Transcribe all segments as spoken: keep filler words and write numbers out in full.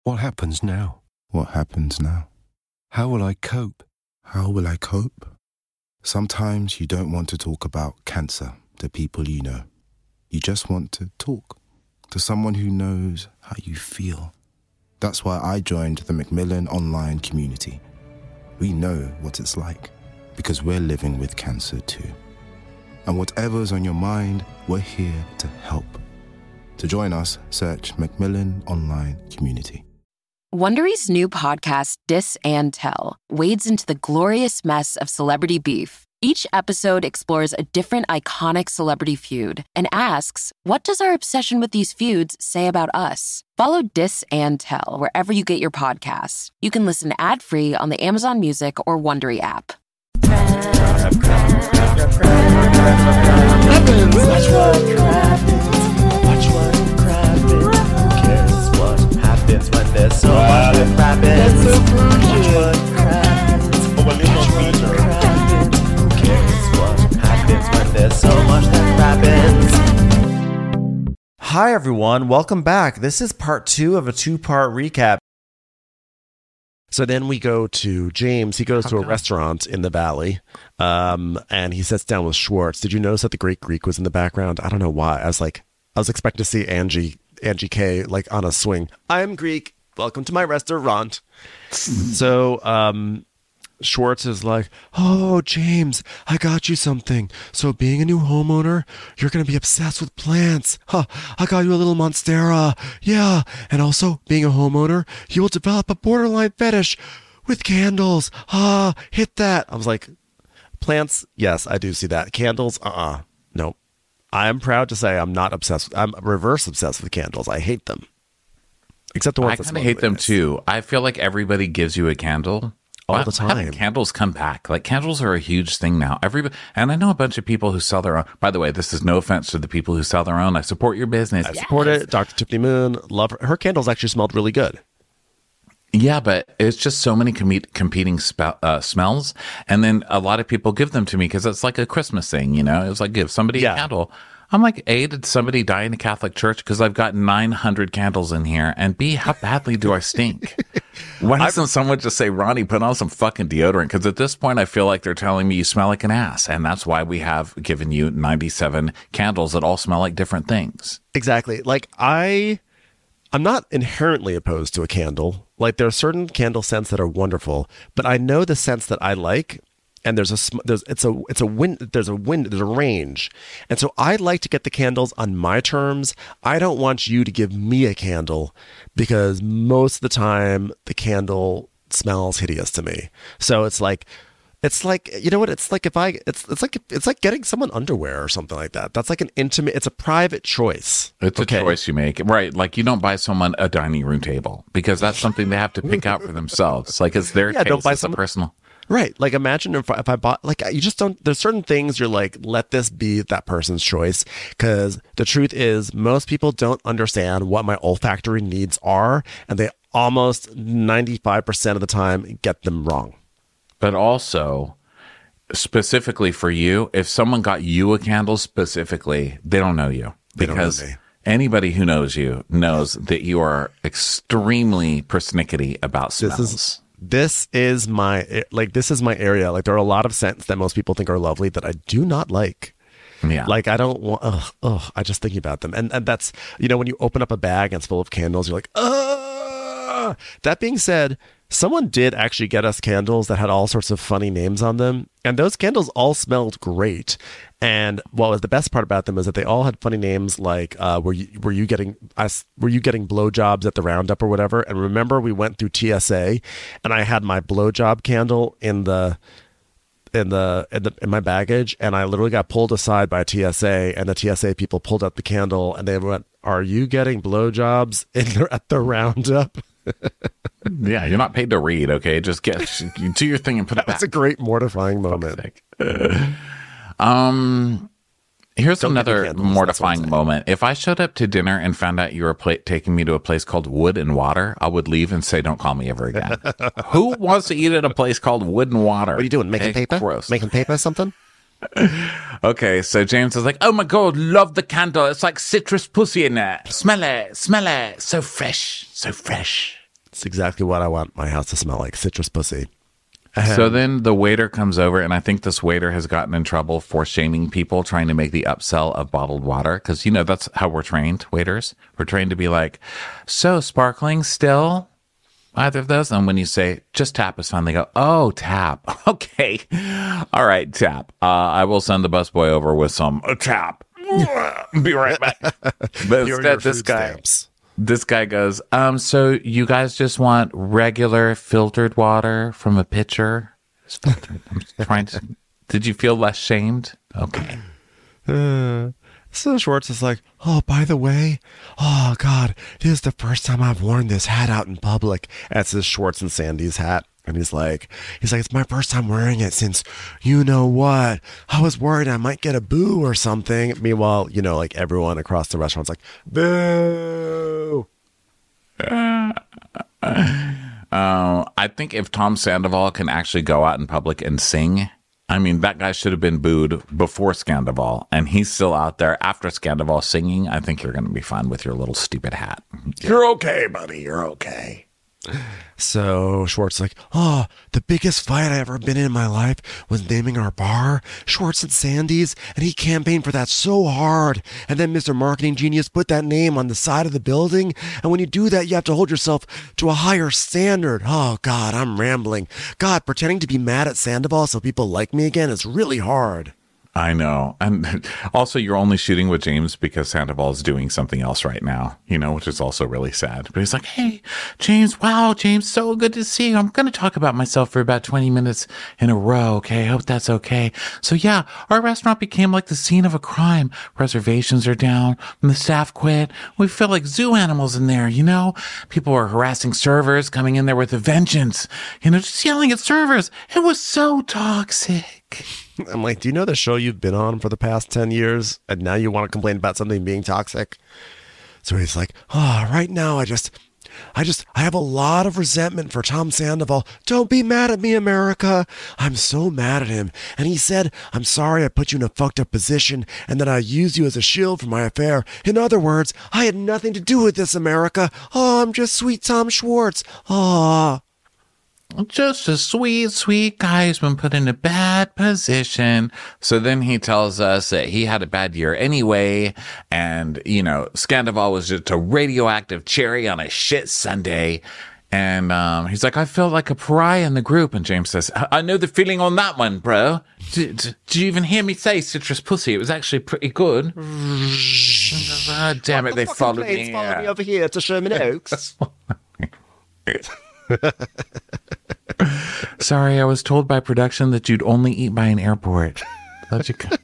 What happens now? What happens now? How will I cope? How will I cope? Sometimes you don't want to talk about cancer to people you know. You just want to talk to someone who knows how you feel. That's why I joined the Macmillan online community. We know what it's like because we're living with cancer too. And whatever's on your mind, we're here to help. To join us, search Macmillan Online Community. Wondery's new podcast, Dis and Tell, wades into the glorious mess of celebrity beef. Each episode explores a different iconic celebrity feud and asks, what does our obsession with these feuds say about us? Follow Dis and Tell wherever you get your podcasts. You can listen ad-free on the Amazon Music or Wondery app. When there's so much that happens, watch what happens. Watch what happens. Who cares what happens when there's so much that happens? Hi everyone, welcome back. This is part two of a two-part recap. So then we go to James. He goes to a restaurant in the valley, um, and he sits down with Schwartz. Did you notice that the Great Greek was in the background? I don't know why. I was like, I was expecting to see Angie. Angie K like on a swing. I'm Greek. Welcome to my restaurant. So um, Schwartz is like, oh, James, I got you something. So being a new homeowner, you're going to be obsessed with plants. Huh, I got you a little monstera. Yeah. And also being a homeowner, you will develop a borderline fetish with candles. Ah, hit that. I was like, plants. Yes, I do see that. Candles. Uh-uh. Nope. I'm proud to say I'm not obsessed. With, I'm reverse obsessed with candles. I hate them. Except the ones I that kind of smell hate them nice. too. I feel like everybody gives you a candle all well, the time. Having candles come back. Like candles are a huge thing now. Everybody, and I know a bunch of people who sell their own. By the way, this is no offense to the people who sell their own. I support your business. I support it. Doctor Tiffany Moon, love her. Her candles actually smelled really good. Yeah, but it's just so many com- competing spe- uh, smells, and then a lot of people give them to me because it's like a Christmas thing, you know. It's like give somebody Yeah. a candle. I'm like, A, did somebody die in a Catholic church? Because I've got nine hundred candles in here. And B, how badly do I stink? Why doesn't someone just say, Ronnie, put on some fucking deodorant? Because at this point, I feel like they're telling me you smell like an ass. And that's why we have given you ninety-seven candles that all smell like different things. Exactly. Like I, I'm not inherently opposed to a candle. Like there are certain candle scents that are wonderful, but I know the scents that I like. And there's a sm- there's it's a it's a wind there's a wind there's a range, and so I like to get the candles on my terms. I don't want you to give me a candle because most of the time the candle smells hideous to me. So it's like it's like you know what it's like if I it's it's like it's like getting someone underwear or something like that. That's like an intimate. It's a private choice. It's okay. a choice you make, right? Like you don't buy someone a dining room table because that's something they have to pick out for themselves. Like it's their Yeah, taste. don't buy It's a someone- personal. Right. Like imagine if I, if I bought, like, you just don't, there's certain things you're like, let this be that person's choice. Cause the truth is most people don't understand what my olfactory needs are. And they almost ninety-five percent of the time get them wrong. But also, specifically for you, if someone got you a candle specifically, they don't know you. They don't know Because me. anybody who knows you knows that you are extremely persnickety about smells. This is, this is my, like, this is my area. Like there are a lot of scents that most people think are lovely that I do not like. Yeah. Like I don't want, ugh, ugh, I just thinking about them. And and that's, you know, when you open up a bag and it's full of candles, you're like, ugh. That being said, someone did actually get us candles that had all sorts of funny names on them. And those candles all smelled great. And what was the best part about them is that they all had funny names like, uh, were you, were you getting us, were you getting blowjobs at the roundup or whatever? And remember we went through T S A and I had my blowjob candle in the, in the, in the in my baggage, and I literally got pulled aside by T S A, and the T S A people pulled out the candle and they went, are you getting blowjobs in the, at the roundup? Yeah, you're not paid to read, okay? Just get you do your thing and put it back. That's a great mortifying moment. Um, here's Don't give me another candles, that's what I'm mortifying saying. moment. If I showed up to dinner and found out you were pla- taking me to a place called Wood and Water, I would leave and say, "Don't call me ever again." Who wants to eat at a place called Wood and Water? What are you doing? Making Okay, paper? gross. Making paper or something? Okay, so James is like, "Oh my god, love the candle. It's like citrus pussy in there. Smell it, smell it. So fresh, so fresh." It's exactly what I want my house to smell like, citrus pussy. So then the waiter comes over, and I think this waiter has gotten in trouble for shaming people trying to make the upsell of bottled water. Because, you know, that's how we're trained, waiters. We're trained to be like, so sparkling still? Either of those? And when you say, just tap is fine, they go, oh, tap. Okay. All right, tap. Uh, I will send the busboy over with some uh, tap. Be right back. But instead, this guy... Stamps. This guy goes, um, so you guys just want regular filtered water from a pitcher? It's filtered. I'm trying to. Did you feel less shamed? Okay. Uh, so Schwartz is like, oh, by the way, oh God, this is the first time I've worn this hat out in public. That's his Schwartz and Sandy's hat. And he's like, he's like, it's my first time wearing it since, you know what? I was worried I might get a boo or something. Meanwhile, you know, like everyone across the restaurant's like, boo. Uh, uh, I think if Tom Sandoval can actually go out in public and sing, I mean, that guy should have been booed before Scandoval, and he's still out there after Scandoval singing. I think you're going to be fine with your little stupid hat. You're okay, buddy. You're okay. So Schwartz is like, oh, the biggest fight I ever been in in my life was naming our bar Schwartz and Sandy's, and he campaigned for that so hard. And then Mister Marketing Genius put that name on the side of the building. And when you do that, you have to hold yourself to a higher standard. Oh, God, I'm rambling. God, pretending to be mad at Sandoval so people like me again is really hard. I know. And also, you're only shooting with James because Sandoval is doing something else right now, you know, which is also really sad. But he's like, hey, James, wow, James, so good to see you. I'm going to talk about myself for about twenty minutes in a row, okay? I hope that's okay. So, yeah, our restaurant became like the scene of a crime. Reservations are down, and the staff quit. We feel like zoo animals in there, you know? People were harassing servers, coming in there with a vengeance, you know, just yelling at servers. It was so toxic. I'm like, do you know the show you've been on for the past ten years? And now you want to complain about something being toxic? So he's like, oh, right now I just, I just, I have a lot of resentment for Tom Sandoval. Don't be mad at me, America. I'm so mad at him. And he said, I'm sorry I put you in a fucked up position and that I used you as a shield for my affair. In other words, I had nothing to do with this, America. Oh, I'm just sweet Tom Schwartz. Oh. Just a sweet, sweet guy who's been put in a bad position. So then he tells us that he had a bad year anyway. And, you know, Scandoval was just a radioactive cherry on a shit Sunday. And um, he's like, I felt like a pariah in the group. And James says, I know the feeling on that one, bro. Did, did you even hear me say citrus pussy? It was actually pretty good. Oh, damn it, they the followed me. Follow me over here to Sherman Oaks. Sorry, I was told by production that you'd only eat by an airport. Thought you could.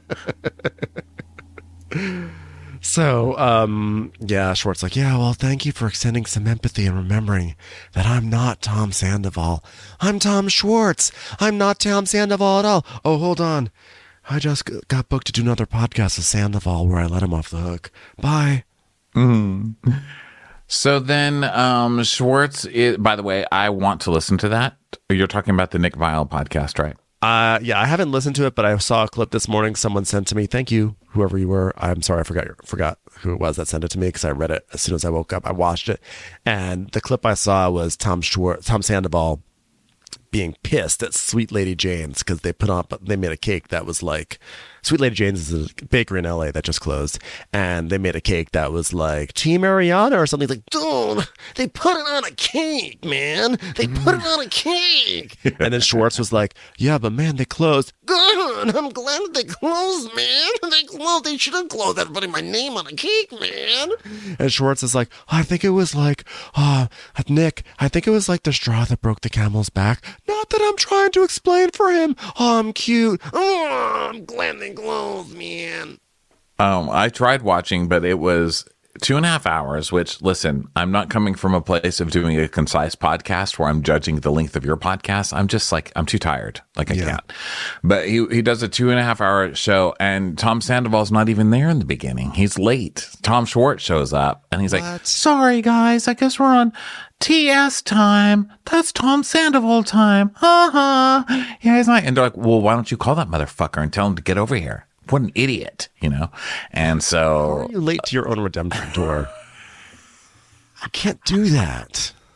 So, um, yeah, Schwartz like, yeah, well, thank you for extending some empathy and remembering that I'm not Tom Sandoval. I'm Tom Schwartz. I'm not Tom Sandoval at all. Oh, hold on. I just got booked to do another podcast with Sandoval where I let him off the hook. Bye. Mm. So then, um, Schwartz, it, by the way, I want to listen to that. You're talking about the Nick Viall podcast, right? Uh, yeah, I haven't listened to it, but I saw a clip this morning someone sent to me. Thank you, whoever you were. I'm sorry, I forgot forgot who it was that sent it to me because I read it as soon as I woke up. I watched it, and the clip I saw was Tom Schwartz, Tom Sandoval being pissed at Sweet Lady Jane's because they put on, they made a cake that was like, Sweet Lady Jane's is a bakery in L A that just closed, and they made a cake that was like Team Ariana or something. Like, dude, they put it on a cake, man. They put it on a cake. And then Schwartz was like, yeah, but man, they closed. Good, I'm glad that they closed, man. They closed. They should have closed after putting my name on a cake, man. And Schwartz is like, I think it was like, uh, Nick, I think it was like the straw that broke the camel's back. Not that I'm trying to explain for him. Oh, I'm cute. Oh, I'm glad they closed, man. Um, I tried watching, but it was two and a half hours, which, listen, I'm not coming from a place of doing a concise podcast where I'm judging the length of your podcast. I'm just like, I'm too tired. Like I yeah. can't. But he, he does a two and a half hour show, and Tom Sandoval's not even there in the beginning. He's late. Tom Schwartz shows up, and he's what? like, sorry, guys, I guess we're on T S time. That's Tom Sandoval time. Uh-huh. Yeah, he's like, and they're like, well, why don't you call that motherfucker and tell him to get over here? What an idiot, you know? And so... How are you late to your own redemption tour? I can't do that.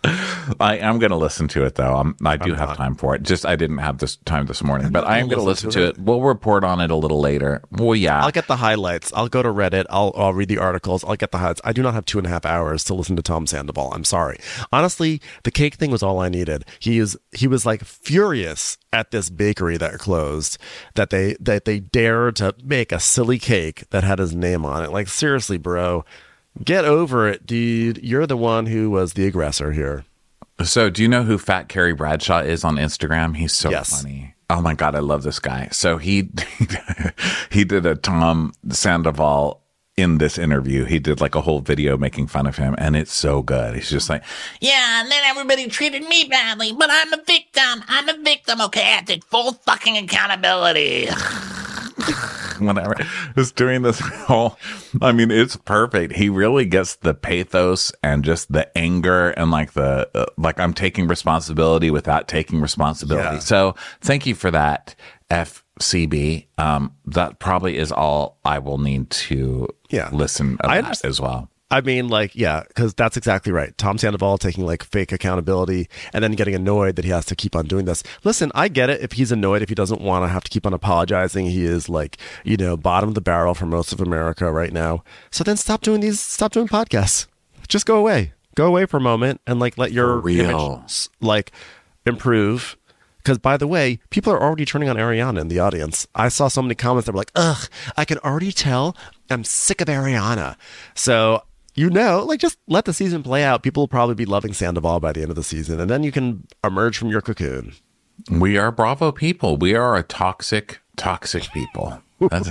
I am going to listen to it though. I'm, I do I'm have not. time for it. Just I didn't have this time this morning, but not I am gonna going to listen listen to to it. We'll report on it a little later. Well, yeah. I'll get the highlights. I'll go to Reddit. I'll, I'll read the articles. I'll get the highlights. I do not have two and a half hours to listen to Tom Sandoval. I'm sorry. Honestly, the cake thing was all I needed. He is he was like furious at this bakery that closed, that they that they dared to make a silly cake that had his name on it. Like, seriously, bro, get over it, dude. You're the one who was the aggressor here. So, do you know who Fat Carrie Bradshaw is on Instagram? He's so Yes. funny. Oh my God, I love this guy. So he he did a Tom Sandoval in this interview. He did like a whole video making fun of him, and it's so good. He's just like, Yeah, and then everybody treated me badly, but I'm a victim. I'm a victim. Okay, I take full fucking accountability. whatever. Just doing this whole, I mean, it's perfect. He really gets the pathos and just the anger and like the, uh, like I'm taking responsibility without taking responsibility. Yeah. So thank you for that, F C B. Um, that probably is all I will need to Yeah. listen of I that understand. as well. I mean, like, yeah, because that's exactly right. Tom Sandoval taking like fake accountability and then getting annoyed that he has to keep on doing this. Listen, I get it if he's annoyed, if he doesn't want to have to keep on apologizing. He is like, you know, bottom of the barrel for most of America right now. So then stop doing these, stop doing podcasts. Just go away. Go away for a moment and like let your For real. image like improve. Because, by the way, people are already turning on Ariana in the audience. I saw so many comments that were like, ugh, I can already tell I'm sick of Ariana. So, you know, like, just let the season play out. People will probably be loving Sandoval by the end of the season. And then you can emerge from your cocoon. We are Bravo people. We are a toxic, toxic people. That's,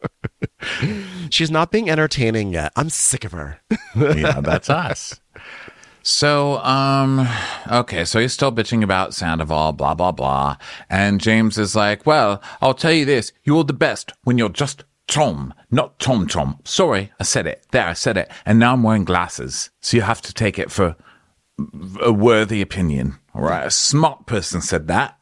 She's not being entertaining yet. I'm sick of her. yeah, that's us. So, um, okay, so he's still bitching about Sandoval, blah, blah, blah. And James is like, well, I'll tell you this. You're the best when you're just Tom, not Tom Tom. Sorry, I said it. There, I said it. And now I'm wearing glasses. So you have to take it for a worthy opinion. All right, a smart person said that.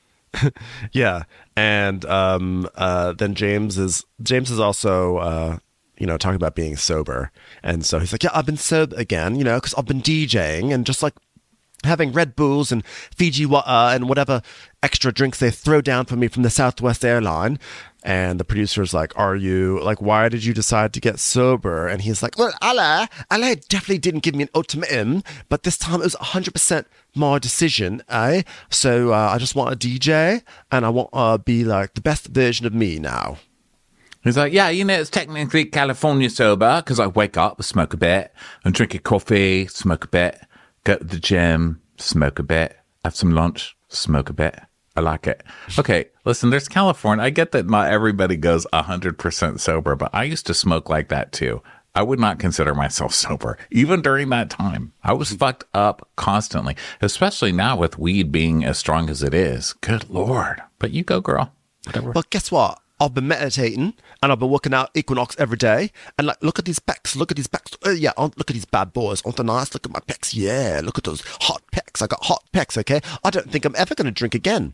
Yeah. And um, uh, then James is, James is also... Uh, you know, talking about being sober. And so he's like, yeah, I've been sober again, you know, because I've been DJing and just like having Red Bulls and Fiji water and whatever extra drinks they throw down for me from the Southwest airline. And the producer's like, are you, like, why did you decide to get sober? And he's like, well, Allah, Allah definitely didn't give me an ultimatum, but this time it was one hundred percent my decision, eh? So uh, I just want a D J and I want to uh, be like the best version of me now. He's like, yeah, you know, it's technically California sober because I wake up, smoke a bit, and drink a coffee, smoke a bit, go to the gym, smoke a bit, have some lunch, smoke a bit. I like it. Okay, listen, there's California. I get that not everybody goes one hundred percent sober, but I used to smoke like that too. I would not consider myself sober, even during that time. I was fucked up constantly, especially now with weed being as strong as it is. Good Lord. But you go, girl. Whatever. But guess what? I've been meditating and I've been working out Equinox every day. And like, look at these pecs. Look at these pecs. Uh, yeah, oh, look at these bad boys. Aren't they nice? Look at my pecs. Yeah, look at those hot pecs. I got hot pecs, okay? I don't think I'm ever going to drink again.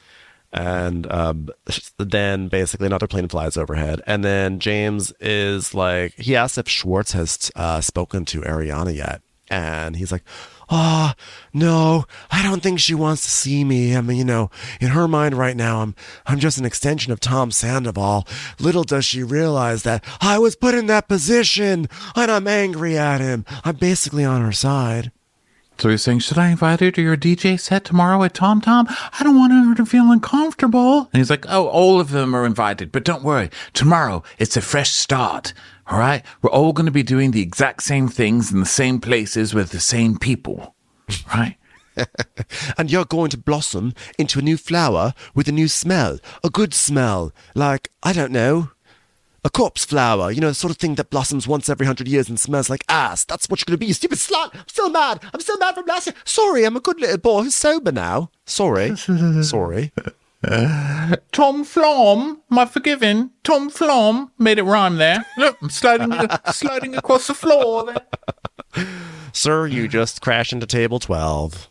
And um, then basically another plane flies overhead. And then James is like, he asks if Schwartz has uh, spoken to Ariana yet. And he's like, oh, no, I don't think she wants to see me. I mean, you know, in her mind right now, I'm I'm just an extension of Tom Sandoval. Little does she realize that I was put in that position and I'm angry at him. I'm basically on her side. So he's saying, should I invite her to your D J set tomorrow at Tom Tom? I don't want her to feel uncomfortable. And he's like, oh, all of them are invited. But don't worry. Tomorrow, it's a fresh start. All right? We're all going to be doing the exact same things in the same places with the same people. Right? And you're going to blossom into a new flower with a new smell. A good smell. Like, I don't know, a corpse flower. You know, the sort of thing that blossoms once every hundred years and smells like ass. That's what you're going to be, you stupid slut. I'm still mad. I'm still mad from last year. Sorry, I'm a good little boy who's sober now. Sorry. Sorry. Tom Flom, my forgiving. Tom Flom made it rhyme there. Look, I'm sliding, sliding across the floor there. Sir, you just crashed into table twelve.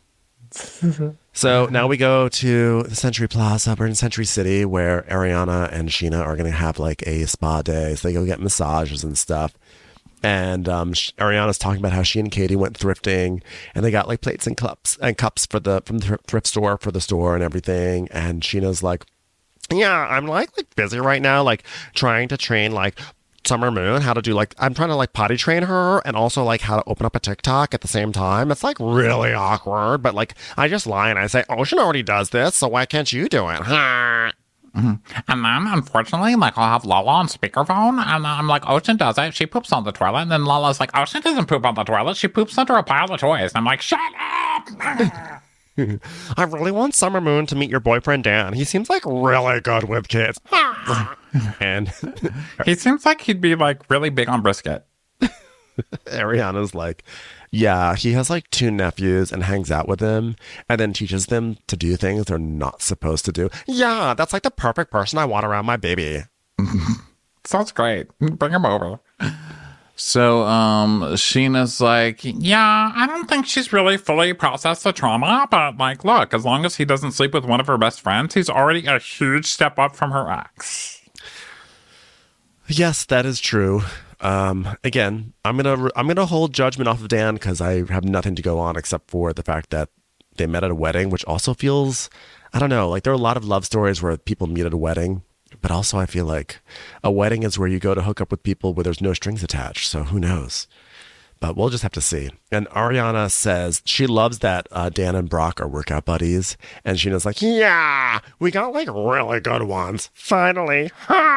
So now we go to the Century Plaza. We're in Century City where Ariana and Sheena are going to have like a spa day. So they go get massages and stuff. And um, Ariana's talking about how she and Katie went thrifting, and they got like plates and cups and cups for the from the thrift store for the store and everything. And Sheena's like, "Yeah, I'm like like busy right now, like trying to train like Summer Moon how to do like I'm trying to like potty train her and also like how to open up a TikTok at the same time. It's like really awkward, but like I just lie and I say, Ocean already does this, so why can't you do it?" Mm-hmm. And then, unfortunately, like, I'll have Lala on speakerphone, and I'm like, Ocean does it. She poops on the toilet. And then Lala's like, Ocean doesn't poop on the toilet. She poops under a pile of toys. And I'm like, shut up! I really want Summer Moon to meet your boyfriend, Dan. He seems like really good with kids. And he seems like he'd be, like, really big on brisket. Ariana's like, yeah, he has like two nephews and hangs out with them and then teaches them to do things they're not supposed to do. Yeah, that's like the perfect person I want around my baby. Sounds great. Bring him over. So, um, Sheena's like, yeah, I don't think she's really fully processed the trauma, but like, look, as long as he doesn't sleep with one of her best friends, he's already a huge step up from her ex. Yes, that is true. Um, again, I'm gonna I'm gonna hold judgment off of Dan because I have nothing to go on except for the fact that they met at a wedding, which also feels, I don't know, like there are a lot of love stories where people meet at a wedding, but also I feel like a wedding is where you go to hook up with people where there's no strings attached. So who knows? But we'll just have to see. And Ariana says she loves that uh, Dan and Brock are workout buddies. And Sheena's like, yeah, we got like really good ones. Finally.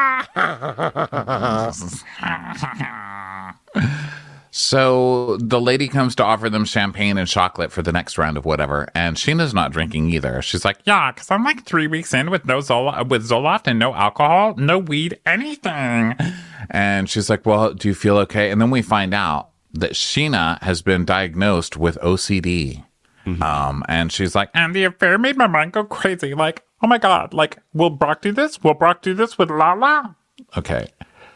So the lady comes to offer them champagne and chocolate for the next round of whatever. And Sheena's not drinking either. She's like, yeah, because I'm like three weeks in with no Zola- with Zoloft and no alcohol, no weed, anything. And she's like, well, do you feel okay? And then we find out that Sheena has been diagnosed with O C D. Mm-hmm. Um, and she's like, and the affair made my mind go crazy. Like, oh my God, like, will Brock do this? Will Brock do this with Lala? Okay.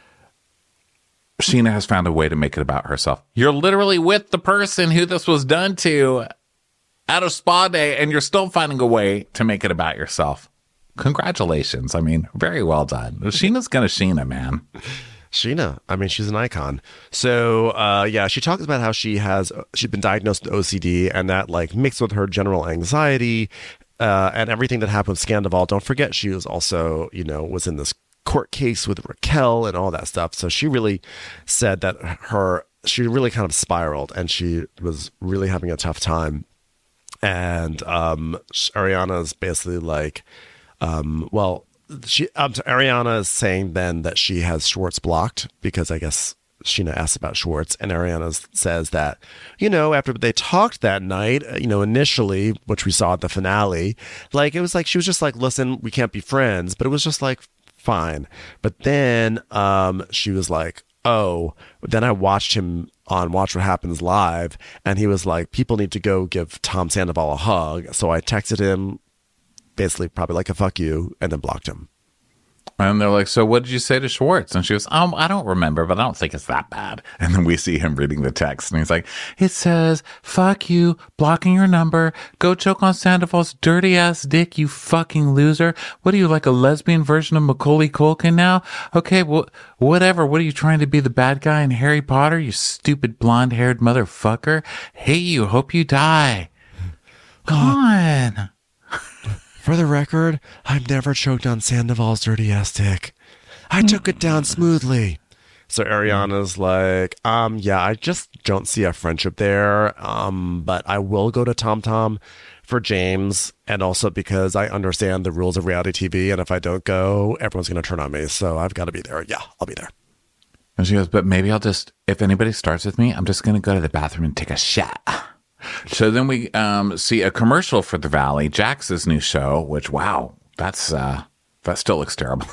Sheena has found a way to make it about herself. You're literally with the person who this was done to at a spa day, and you're still finding a way to make it about yourself. Congratulations. I mean, very well done. Sheena's gonna Sheena, man. Sheena, I mean, she's an icon. So, uh, yeah, she talks about how she has, she's been diagnosed with O C D, and that, like, mixed with her general anxiety uh, and everything that happened with Scandival. Don't forget, she was also, you know, was in this court case with Raquel and all that stuff. So she really said that her, she really kind of spiraled, and she was really having a tough time. And um, Ariana's basically like, um, well, She um, Ariana is saying then that she has Schwartz blocked because I guess Sheena asked about Schwartz, and Ariana says that, you know, after they talked that night, you know, initially, which we saw at the finale, like it was like she was just like, listen, we can't be friends, but it was just like fine. But then um, she was like, oh, then I watched him on Watch What Happens Live, and he was like, people need to go give Tom Sandoval a hug. So I texted him, basically probably like a fuck you, and then blocked him. And they're like, so what did you say to Schwartz? And she goes, um, I don't remember, but I don't think it's that bad. And then we see him reading the text, and he's like, it says, fuck you, blocking your number, go choke on Sandoval's dirty ass dick, you fucking loser. What are you, like a lesbian version of Macaulay Culkin now? Okay, well, whatever. What are you trying to be, the bad guy in Harry Potter, you stupid blonde haired motherfucker? Hate you, hope you die. Come on. For the record, I've never choked on Sandoval's dirty ass dick. I took it down smoothly. So Ariana's like, um, yeah, I just don't see a friendship there. Um, but I will go to Tom Tom for James, and also because I understand the rules of reality T V, and if I don't go, everyone's going to turn on me. So I've got to be there. Yeah, I'll be there. And she goes, but maybe I'll just, if anybody starts with me, I'm just going to go to the bathroom and take a shit. So then we um, see a commercial for the Valley, Jax's new show, which, wow, that's uh, that still looks terrible.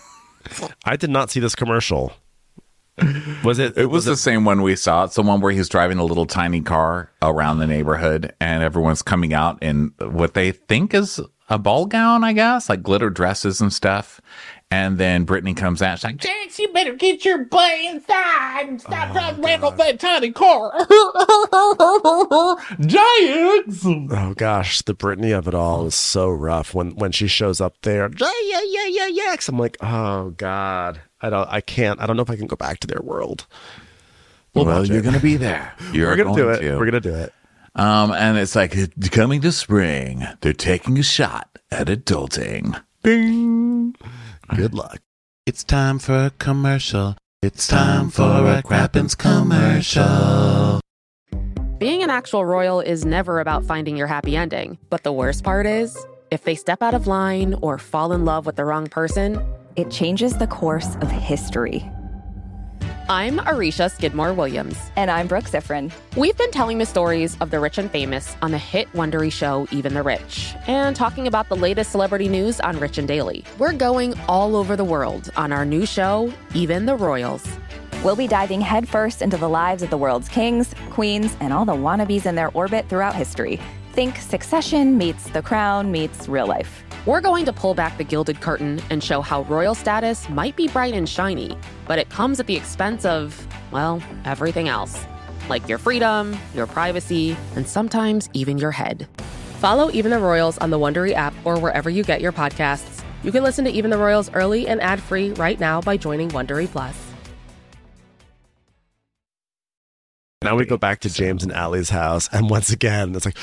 I did not see this commercial. Was it? It was, was the it... same one we saw. It's the one where he's driving a little tiny car around the neighborhood, and everyone's coming out in what they think is a ball gown, I guess, like glitter dresses and stuff. And then Brittany comes out. She's like, Jax, you better get your butt inside and stop oh, driving around with that tiny car. Jax! Oh, gosh. The Brittany of it all is so rough. When when she shows up there, yeah, yeah, yeah, yeah, Jax. I'm like, oh, God. I don't, I can't, I don't know if I can go back to their world. We'll well, watch you're it. going to be there. You're We're gonna going do it. to. We're gonna do it. Um, and it's like it's coming to spring. They're taking a shot at adulting. Bing. Good luck. It's time for a commercial. It's time for a Crappens commercial. Being an actual royal is never about finding your happy ending. But the worst part is, if they step out of line or fall in love with the wrong person, it changes the course of history. I'm Arisha Skidmore Williams. And I'm Brooke Ziffrin. We've been telling the stories of the rich and famous on the hit Wondery show Even the Rich, and talking about the latest celebrity news on Rich and Daily. We're going all over the world on our new show, Even the Royals. We'll be diving headfirst into the lives of the world's kings, queens, and all the wannabes in their orbit throughout history. Think Succession meets The Crown meets real life. We're going to pull back the gilded curtain and show how royal status might be bright and shiny, but it comes at the expense of, well, everything else. Like your freedom, your privacy, and sometimes even your head. Follow Even the Royals on the Wondery app or wherever you get your podcasts. You can listen to Even the Royals early and ad-free right now by joining Wondery Plus. Now we go back to James and Allie's house, and once again, it's like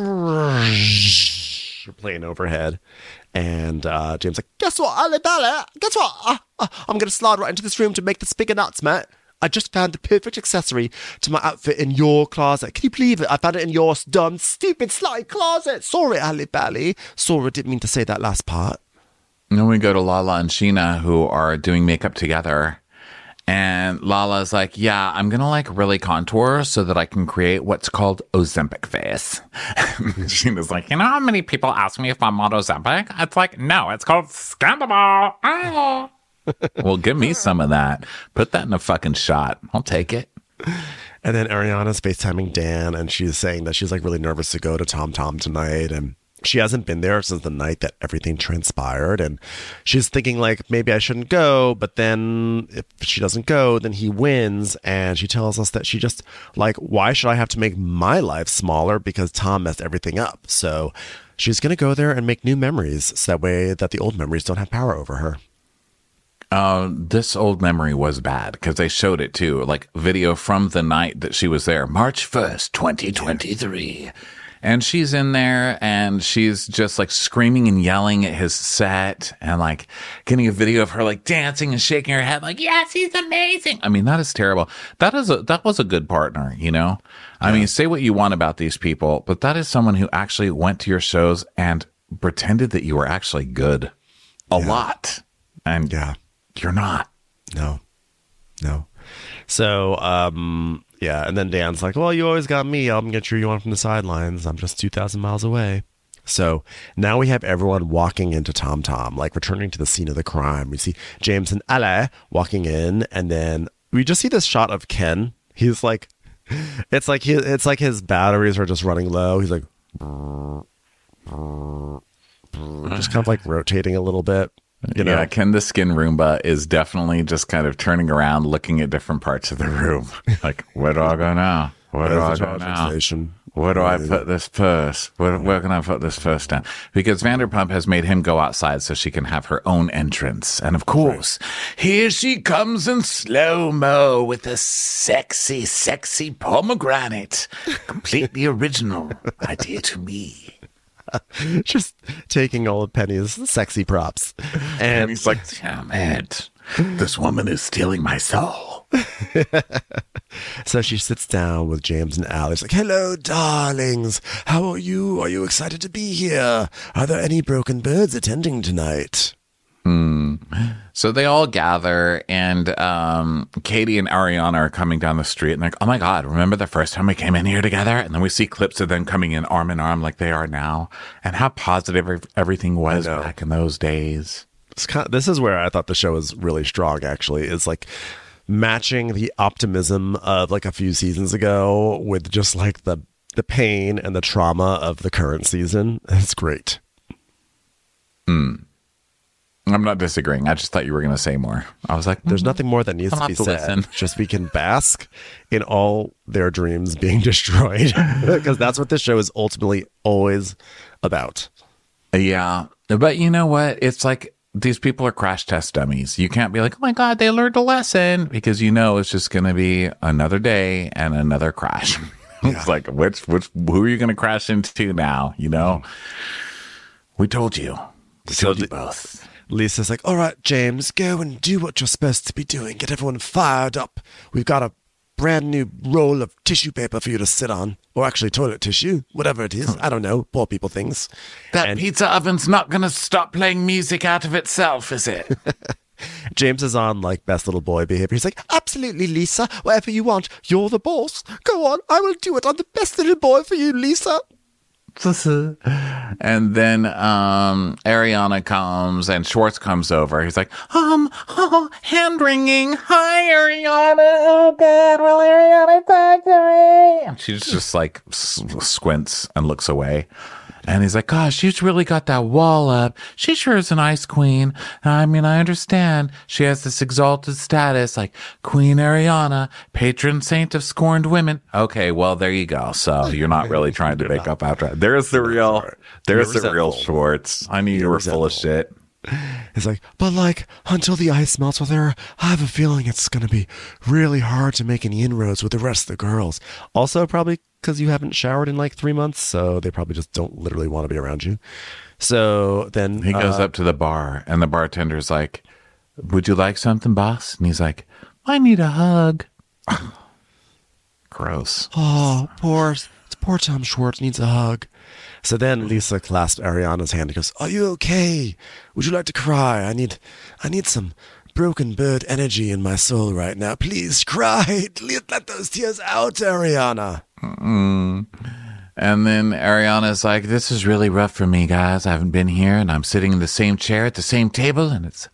playing overhead, and uh, James like, guess what, Allie Bella? Guess what? Uh, uh, I'm gonna slide right into this room to make this big announcement. I just found the perfect accessory to my outfit in your closet. Can you believe it? I found it in your dumb, stupid, slutty closet. Sorry, Allie Bally. Sorry, didn't mean to say that last part. And then we go to Lala and Sheena, who are doing makeup together. And Lala's like, yeah, I'm going to like really contour so that I can create what's called Ozempic face. Sheena's like, you know how many people ask me if I'm on Ozempic? It's like, no, it's called Scandal. Oh. Well, give me some of that. Put that in a fucking shot. I'll take it. And then Ariana's FaceTiming Dan, and she's saying that she's like really nervous to go to Tom Tom tonight. And she hasn't been there since the night that everything transpired. And she's thinking like, maybe I shouldn't go. But then if she doesn't go, then he wins. And she tells us that she just like, why should I have to make my life smaller because Tom messed everything up? So she's going to go there and make new memories. So that way that the old memories don't have power over her. Uh, this old memory was bad because they showed it too, like video from the night that she was there, March first, twenty twenty-three. And she's in there and she's just like screaming and yelling at his set and like getting a video of her like dancing and shaking her head like, yes, he's amazing. I mean, that is terrible. That is a, that was a good partner, you know? I yeah. mean, say what you want about these people, but that is someone who actually went to your shows and pretended that you were actually good a yeah. lot. And yeah. You're not. No, no. So, um, yeah. And then Dan's like, well, you always got me. I'm going to cheer you on from the sidelines. I'm just two thousand miles away. So now we have everyone walking into Tom Tom, like returning to the scene of the crime. We see James and Alle walking in, and then we just see this shot of Ken. He's like, it's like he, it's like his batteries are just running low. He's like, just kind of like rotating a little bit. You know? Yeah, Ken the Skin Roomba is definitely just kind of turning around, looking at different parts of the room. Like, where do I go now? Where do I go now? Station? Where do I put this purse? Where, where can I put this purse down? Because Vanderpump has made him go outside so she can have her own entrance. And of course, here she comes in slow-mo with a sexy, sexy pomegranate. Completely original idea to me. Just taking all of Penny's sexy props. And, and he's like, damn it. This woman is stealing my soul. So she sits down with James and Al. She's like, hello, darlings. How are you? Are you excited to be here? Are there any broken birds attending tonight? Hmm. So they all gather, and um, Katie and Ariana are coming down the street, and they're like, oh my God, remember the first time we came in here together? And then we see clips of them coming in arm in arm like they are now, and how positive everything was back in those days. It's kind of, this is where I thought the show was really strong, actually, is like matching the optimism of like a few seasons ago with just like the, the pain and the trauma of the current season. It's great. Hmm. I'm not disagreeing. I just thought you were going to say more. I was like, mm-hmm. there's nothing more that needs I'll to be to said. Listen. Just we can bask in all their dreams being destroyed, because that's what this show is ultimately always about. Yeah. But you know what? It's like these people are crash test dummies. You can't be like, oh my God, they learned a lesson, because you know it's just going to be another day and another crash. Yeah. It's like, which, which, who are you going to crash into now? You know, we told you. We So told you the- both. Lisa's like, all right, James, go and do what you're supposed to be doing. Get everyone fired up. We've got a brand new roll of tissue paper for you to sit on. Or actually toilet tissue, whatever it is. I don't know. Poor people things. That And- pizza oven's not going to stop playing music out of itself, is it? James is on like best little boy behavior. He's like, absolutely, Lisa. Whatever you want. You're the boss. Go on. I will do it. I'm the best little boy for you, Lisa. And then um, Ariana comes and Schwartz comes over. He's like, um, oh, hand wringing. Hi, Ariana. Oh, God, will Ariana talk to me? And she's just like s- squints and looks away. And he's like, gosh, she's really got that wall up. She sure is an ice queen. I mean, I understand. She has this exalted status, like Queen Ariana, patron saint of scorned women. Okay, well, there you go. So you're not really trying to make up after. There's the real, there's You're the real resentful. Schwartz. I knew you were full of shit. He's like, but like, until the ice melts with her, I have a feeling it's going to be really hard to make any inroads with the rest of the girls. Also, probably because you haven't showered in like three months, so they probably just don't literally want to be around you. So then He goes uh, up to the bar, and the bartender's like, would you like something, boss? And he's like, I need a hug. Gross. Oh, poor, poor Tom Schwartz needs a hug. So then Lisa clasped Ariana's hand and goes, are you okay? Would you like to cry? I need, I need some broken bird energy in my soul right now. Please cry. Let, let those tears out, Ariana. Mm. And then Ariana's like, this is really rough for me, guys. I haven't been here, and I'm sitting in the same chair at the same table, and it's...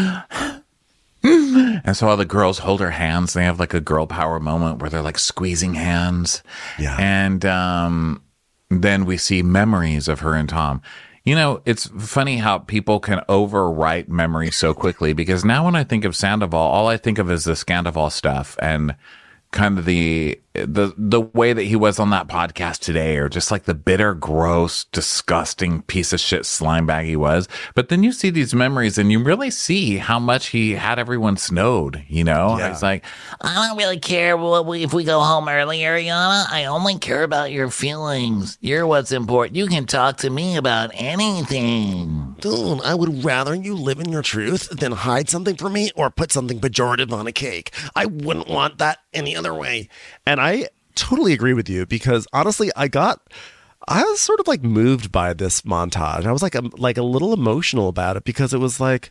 And so all the girls hold her hands. They have like a girl power moment where they're like squeezing hands. Yeah. And um, then we see memories of her and Tom. You know, it's funny how people can overwrite memories so quickly, because now when I think of Sandoval, all I think of is the Scandoval stuff and kind of the the the way that he was on that podcast today, or just like the bitter, gross, disgusting piece of shit slime bag he was. But then you see these memories and you really see how much he had everyone snowed, you know? Yeah. It's like, I don't really care what we, if we go home early, Ariana. I only care about your feelings. You're what's important. You can talk to me about anything. Dude, I would rather you live in your truth than hide something from me or put something pejorative on a cake. I wouldn't want that any other way. And I totally agree with you, because honestly, I got, I was sort of like moved by this montage. I was like, a, like a little emotional about it, because it was like,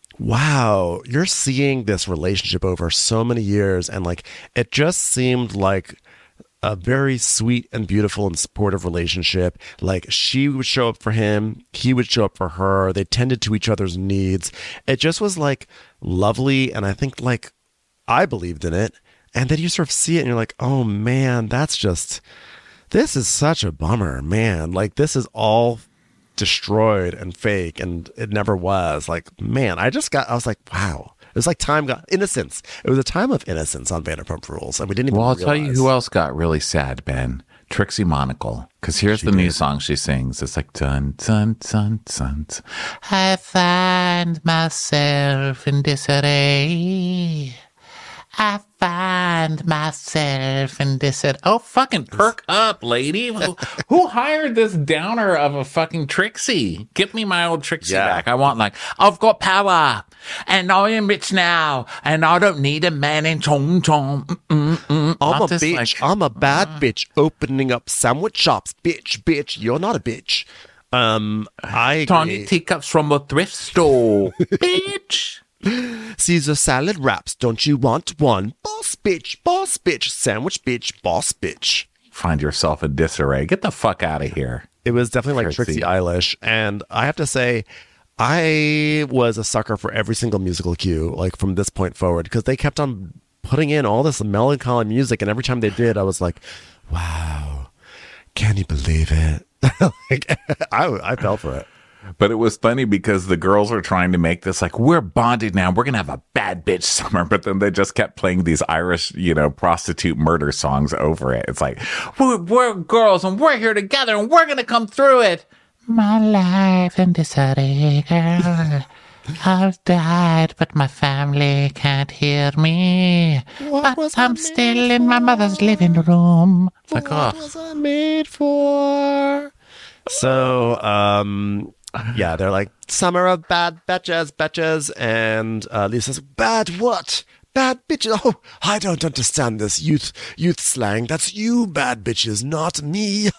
wow, you're seeing this relationship over so many years. And like, it just seemed like a very sweet and beautiful and supportive relationship. Like, she would show up for him, he would show up for her. They tended to each other's needs. It just was like lovely. And I think like I believed in it. And then you sort of see it and you're like, oh man, that's just, this is such a bummer, man. Like, this is all destroyed and fake, and it never was. Like, man, I just got, I was like, wow. It was like time got innocence. It was a time of innocence on Vanderpump Rules, and we didn't even well, I'll realize. tell you who else got really sad, Ben. Trixie Monocle. Because here's She the new did. song she sings. It's like, dun, dun, dun, dun, dun. I find myself in disarray. I find myself in disarray. Oh, fucking perk up, lady. Who, who hired this downer of a fucking Trixie? Give me my old Trixie Yeah. back. I want like, I've got power, and I am rich now, and I don't need a man in chong chong. Mm, mm, mm. I'm Not a this, bitch. like- I'm a bad bitch opening up sandwich shops. Bitch, bitch. You're not a bitch. Um, I Tiny agree. teacups from a thrift store. Bitch. Caesar salad wraps. Don't you want one? Boss bitch. Boss bitch. Sandwich bitch. Boss bitch. Find yourself in disarray. Get the fuck out of here. It was definitely like Trixie. Trixie Eilish. And I have to say, I was a sucker for every single musical cue, like from this point forward, because they kept on putting in all this melancholy music. And every time they did, I was like, wow, can you believe it? like, I, I fell for it. But it was funny because the girls were trying to make this like, we're bonded now. We're going to have a bad bitch summer. But then they just kept playing these Irish, you know, prostitute murder songs over it. It's like, we're, we're girls and we're here together and we're going to come through it. My life in disarray, girl. I've died, but my family can't hear me. What but I'm still in my mother's living room. It's like, what oh. was I made for? So, um, yeah, they're like, summer of bad bitches, bitches. And uh, Lisa says, bad what? Bad bitches. Oh, I don't understand this youth youth slang. That's you, bad bitches, not me.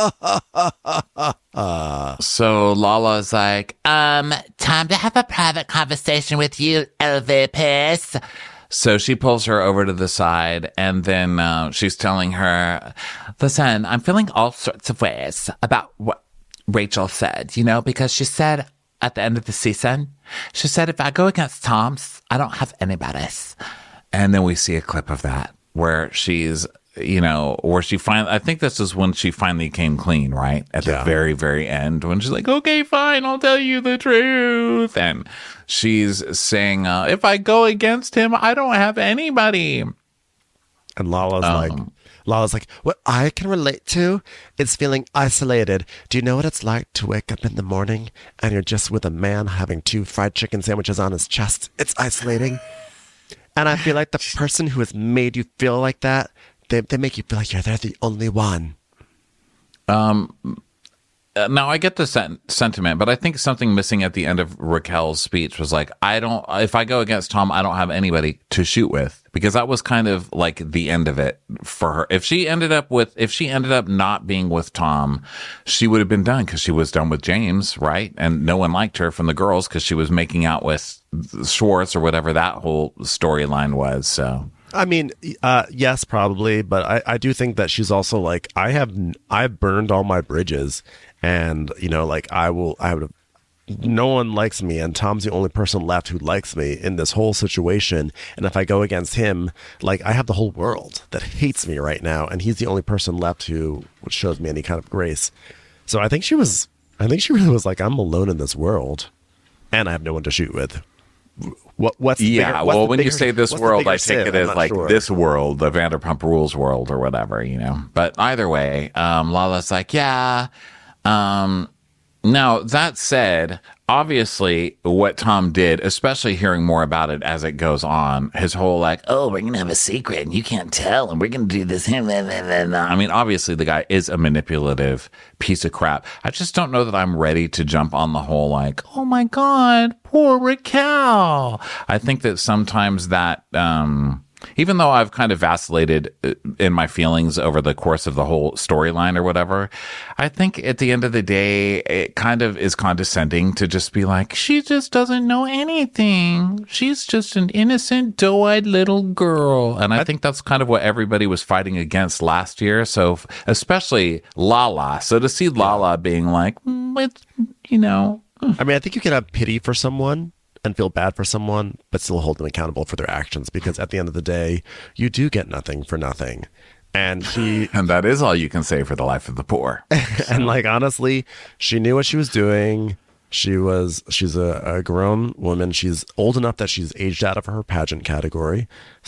So Lala's like, Um, time to have a private conversation with you, Elvis. so she pulls her over to the side, and then uh, she's telling her, listen, I'm feeling all sorts of ways about what Rachel said, you know, because she said at the end of the season, she said, if I go against Tom's, I don't have anybody's. And then we see a clip of that where she's, you know, where she finally, I think this is when she finally came clean, right? At Yeah. the very, very end, when she's like, okay, fine, I'll tell you the truth. And she's saying, uh, if I go against him, I don't have anybody. And Lala's Um, like, Lala's like, what I can relate to is feeling isolated. Do you know what it's like to wake up in the morning and you're just with a man having two fried chicken sandwiches on his chest? It's isolating. And I feel like the person who has made you feel like that, they they make you feel like you're they're the only one. Um, uh, now I get the sen- sentiment, but I think something missing at the end of Raquel's speech was like, I don't, if I go against Tom, I don't have anybody to shoot with, because that was kind of like the end of it for her. If she ended up with, if she ended up not being with Tom, she would have been done, because she was done with James, right? And no one liked her from the girls because she was making out with Schwartz or whatever that whole storyline was. So. I mean, uh, yes, probably, but I, I do think that she's also like, I have, I've burned all my bridges, and you know, like I will, I would, no one likes me, and Tom's the only person left who likes me in this whole situation. And if I go against him, like I have the whole world that hates me right now, and he's the only person left who shows me any kind of grace. So I think she was, I think she really was like, I'm alone in this world, and I have no one to shoot with. What, what's the yeah, bigger, what's well, the when bigger, you say this what's the world, bigger I take sin? it I'm as not like sure. this world, the Vanderpump Rules world or whatever, you know. But either way, um, Lala's like, yeah. Um, now, that said, obviously what Tom did, especially hearing more about it as it goes on, his whole like, Oh, we're gonna have a secret and you can't tell, and we're gonna do this. I mean, obviously the guy is a manipulative piece of crap. I just don't know that I'm ready to jump on the whole like, oh my God, poor Raquel. I think that sometimes that, um, even though I've kind of vacillated in my feelings over the course of the whole storyline or whatever, I think at the end of the day, it kind of is condescending to just be like, she just doesn't know anything. She's just an innocent, doe-eyed little girl. And I, I think that's kind of what everybody was fighting against last year. So especially Lala. So to see Lala being like, mm, it's, you know. I mean, I think you can have pity for someone and feel bad for someone, but still hold them accountable for their actions, because at the end of the day, you do get nothing for nothing. And she, and that is all you can say for the life of the poor. And like, honestly, she knew what she was doing. She was, she's a, a grown woman. She's old enough that she's aged out of her pageant category.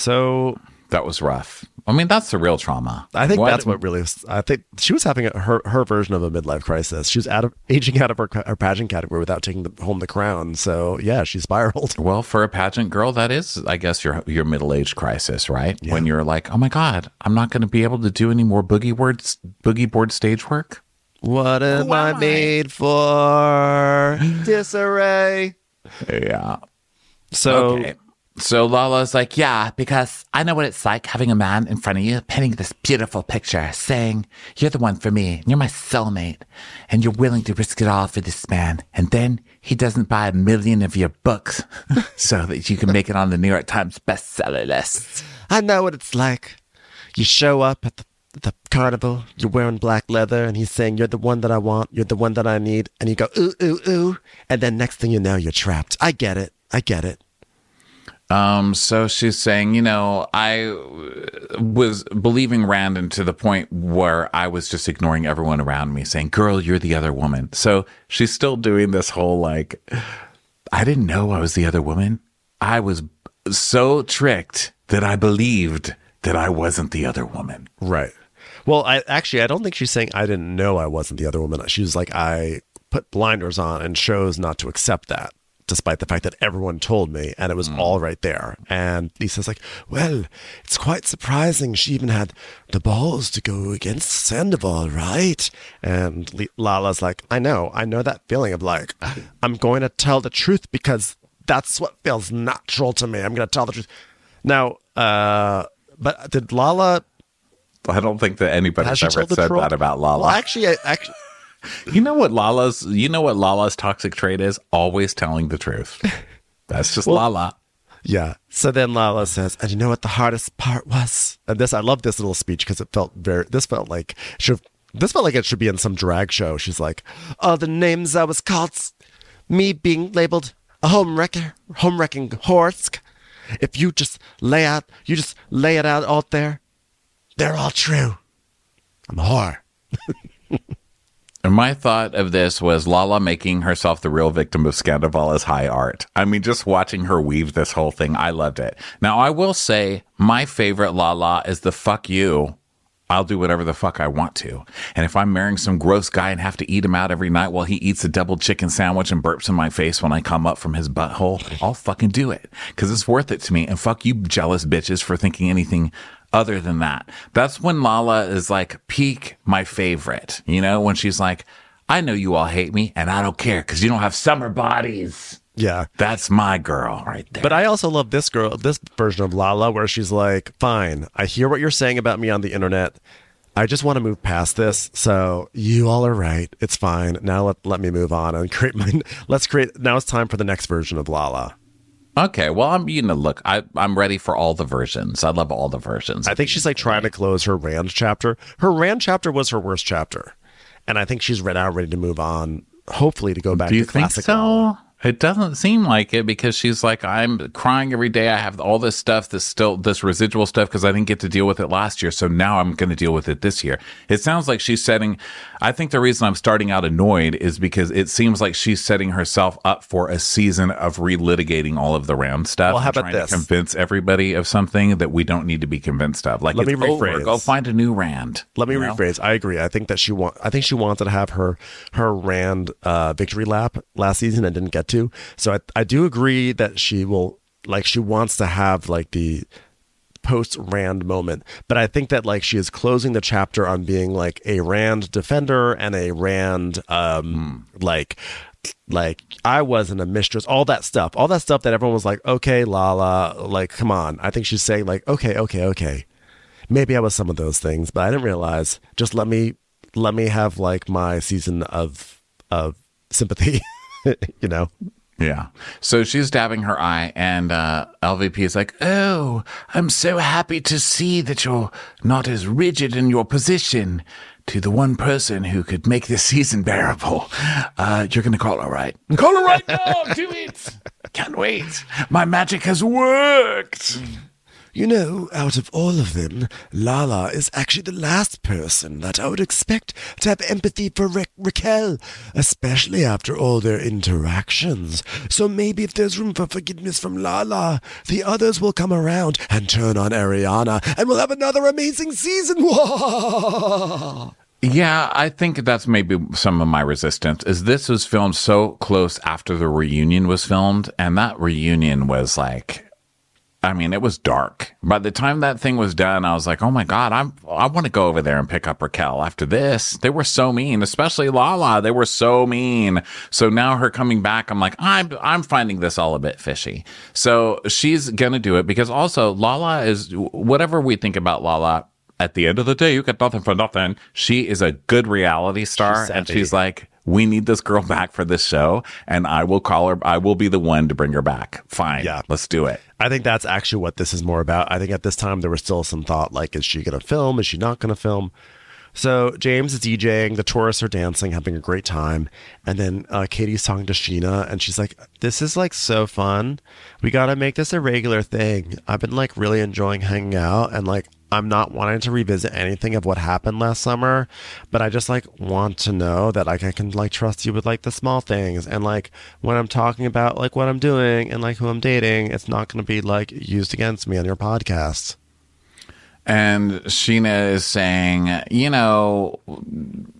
So that was rough. I mean, that's the real trauma. I think what? that's what really, I think she was having a, her, her version of a midlife crisis. She was out of aging out of her, her pageant category without taking the, home the crown. So yeah, she spiraled. Well, for a pageant girl, that is, I guess, your your middle-age crisis, right? Yeah. When you're like, oh my God, I'm not going to be able to do any more boogie boards, boogie board stage work. What am I made for? Disarray. Yeah. So, okay. So Lala's like, yeah, because I know what it's like having a man in front of you painting this beautiful picture, saying, you're the one for me, and you're my soulmate, and you're willing to risk it all for this man. And then he doesn't buy a million of your books so that you can make it on the New York Times bestseller list. I know what it's like. You show up at the, the carnival, you're wearing black leather, and he's saying, you're the one that I want, you're the one that I need, and you go, ooh, ooh, ooh, and then next thing you know, you're trapped. I get it. I get it. Um, so she's saying, you know, I was believing Randon to the point where I was just ignoring everyone around me, saying, girl, you're the other woman. So she's still doing this whole, like, I didn't know I was the other woman. I was so tricked that I believed that I wasn't the other woman. Right. Well, I actually, I don't think she's saying I didn't know I wasn't the other woman. She's like, I put blinders on and chose not to accept that. despite the fact that everyone told me and it was mm. all right there. And Lisa's like, well, it's quite surprising she even had the balls to go against Sandoval, right? And L- Lala's like, I know, I know that feeling of like, I'm going to tell the truth because that's what feels natural to me. I'm going to tell the truth. Now, uh, but did Lala... I don't think that anybody's ever said that about Lala. Well, actually, I, actually... You know what Lala's you know what Lala's toxic trait is? Always telling the truth. That's just well, Lala. Yeah. So then Lala says, and you know what the hardest part was? And this, I love this little speech because it felt very, this felt like, should this felt like it should be in some drag show. She's like, oh, the names I was called, me being labeled a home wrecker, home wrecking horse. If you just lay out, you just lay it out out there, they're all true. I'm a whore. And my thought of this was Lala making herself the real victim of Scandavala's high art. I mean, just watching her weave this whole thing, I loved it. Now, I will say my favorite Lala is the fuck you. I'll do whatever the fuck I want to. And if I'm marrying some gross guy and have to eat him out every night while he eats a double chicken sandwich and burps in my face when I come up from his butthole, I'll fucking do it. Because it's worth it to me. And fuck you jealous bitches for thinking anything other than that. That's when Lala is like peak my favorite. You know, when she's like, I know you all hate me and I don't care because you don't have summer bodies. Yeah. That's my girl right there. But I also love this girl, this version of Lala where she's like, fine, I hear what you're saying about me on the internet. I just want to move past this. So you all are right. It's fine. Now let, let me move on and create my, let's create, now it's time for the next version of Lala. Okay, well, I'm, you know, look, I, I'm ready for all the versions. I love all the versions. I think she's like trying to close her Rand chapter. Her Rand chapter was her worst chapter. And I think she's right now ready to move on, hopefully to go back Do you to classic think so? Lala. It doesn't seem like it because she's like, I'm crying every day. I have all this stuff, this still, this residual stuff because I didn't get to deal with it last year. So now I'm going to deal with it this year. It sounds like she's setting, I think the reason I'm starting out annoyed is because it seems like she's setting herself up for a season of relitigating all of the Rand stuff. Well, how about trying this? To convince everybody of something that we don't need to be convinced of. Like, Let it's me over. rephrase. Go find a new Rand. Let me you know? rephrase. I agree. I think that she want. I think she wanted to have her her Rand uh, victory lap last season and didn't get to. So I, I do agree that she will, like, she wants to have like the post Rand moment, but I think that like she is closing the chapter on being like a Rand defender and a Rand um mm. like like I wasn't a mistress, all that stuff, all that stuff that everyone was like, okay, Lala, like, come on. I think she's saying like, okay, okay, okay. Maybe I was some of those things, but I didn't realize. Just let me let me have like my season of of sympathy, you know. Yeah. So she's dabbing her eye, and uh, L V P is like, oh, I'm so happy to see that you're not as rigid in your position to the one person who could make this season bearable. Uh, you're going to call her right. Call her right now. Do it. Can't wait. My magic has worked. You know, out of all of them, Lala is actually the last person that I would expect to have empathy for Ra- Raquel, especially after all their interactions. So maybe if there's room for forgiveness from Lala, the others will come around and turn on Ariana, and we'll have another amazing season. Yeah, I think that's maybe some of my resistance, is this was filmed so close after the reunion was filmed, and that reunion was like... I mean, it was dark. By the time that thing was done, I was like, oh my God, I'm, I want to go over there and pick up Raquel. After this, they were so mean, especially Lala. They were so mean. So now her coming back, I'm like, I'm, I'm finding this all a bit fishy. So she's going to do it because also Lala is, whatever we think about Lala, at the end of the day, you get nothing for nothing. She is a good reality star. She's and she's like, we need this girl back for this show, and I will call her. I will be the one to bring her back. Fine. Yeah. Let's do it. I think that's actually what this is more about. I think at this time there was still some thought, like, is she going to film? Is she not going to film? So James is DJing, the tourists are dancing, having a great time. And then uh, Katie's talking to Sheena, and she's like, this is like so fun. We got to make this a regular thing. I've been like really enjoying hanging out, and like, I'm not wanting to revisit anything of what happened last summer, but I just like want to know that like I can like trust you with like the small things. And like when I'm talking about like what I'm doing and like who I'm dating, it's not going to be like used against me on your podcast. And Sheena is saying, you know,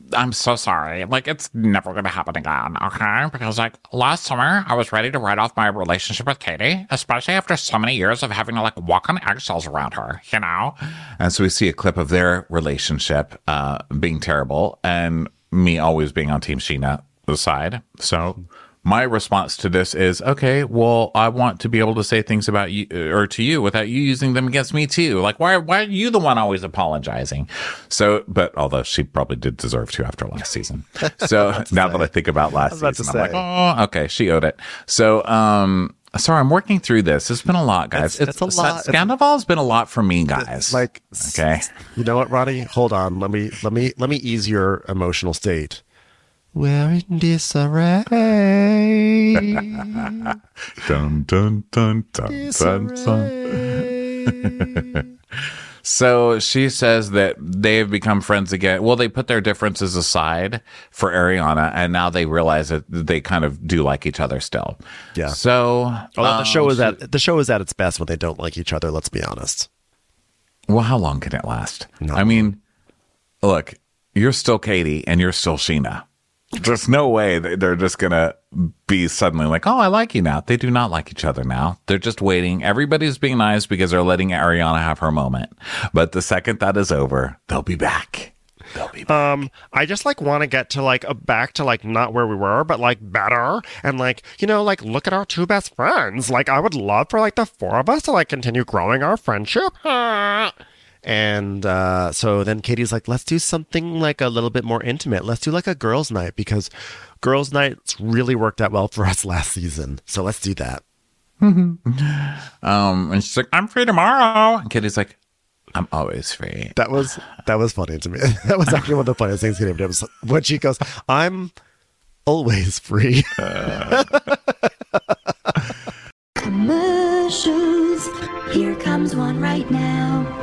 I'm so sorry. Like, it's never going to happen again, okay? Because, like, last summer, I was ready to write off my relationship with Katie, especially after so many years of having to, like, walk on eggshells around her, you know? And so we see a clip of their relationship uh, being terrible and me always being on Team Sheena side. So my response to this is, okay, well, I want to be able to say things about you or to you without you using them against me too. Like, why, why are you the one always apologizing? So, but although she probably did deserve to after last season. So now say. that I think about last season, I'm say. like, oh, okay, she owed it. So, um, sorry, I'm working through this. It's been a lot, guys. It's, it's, it's a lot. Scandival's been a lot for me, guys. It's like, okay. You know what, Ronnie? Hold on. Let me, let me, let me ease your emotional state. We're in disarray. dun, dun, dun, dun, dun, dun. So she says that they've become friends again. Well, they put their differences aside for Ariana, and now they realize that they kind of do like each other still. Yeah. So, although um, the show is she, at the show is at its best when they don't like each other. Let's be honest. Well, how long can it last? No. I mean, look, you're still Katie, and you're still Sheena. There's no way that they're just going to be suddenly like, oh, I like you now. They do not like each other now. They're just waiting. Everybody's being nice because they're letting Ariana have her moment. But the second that is over, they'll be back. They'll be back. Um, I just like want to get to like a back to like not where we were, but like better. And like, you know, like look at our two best friends. Like I would love for like the four of us to like continue growing our friendship. And uh, so then Katie's like, let's do something like a little bit more intimate. Let's do like a girls' night because girls' nights really worked out well for us last season. So let's do that. um, and she's like, I'm free tomorrow. And Katie's like, I'm always free. That was that was funny to me. That was actually one of the funniest things Katie did. Was when she goes, I'm always free. Uh. Commercials. Here comes one right now.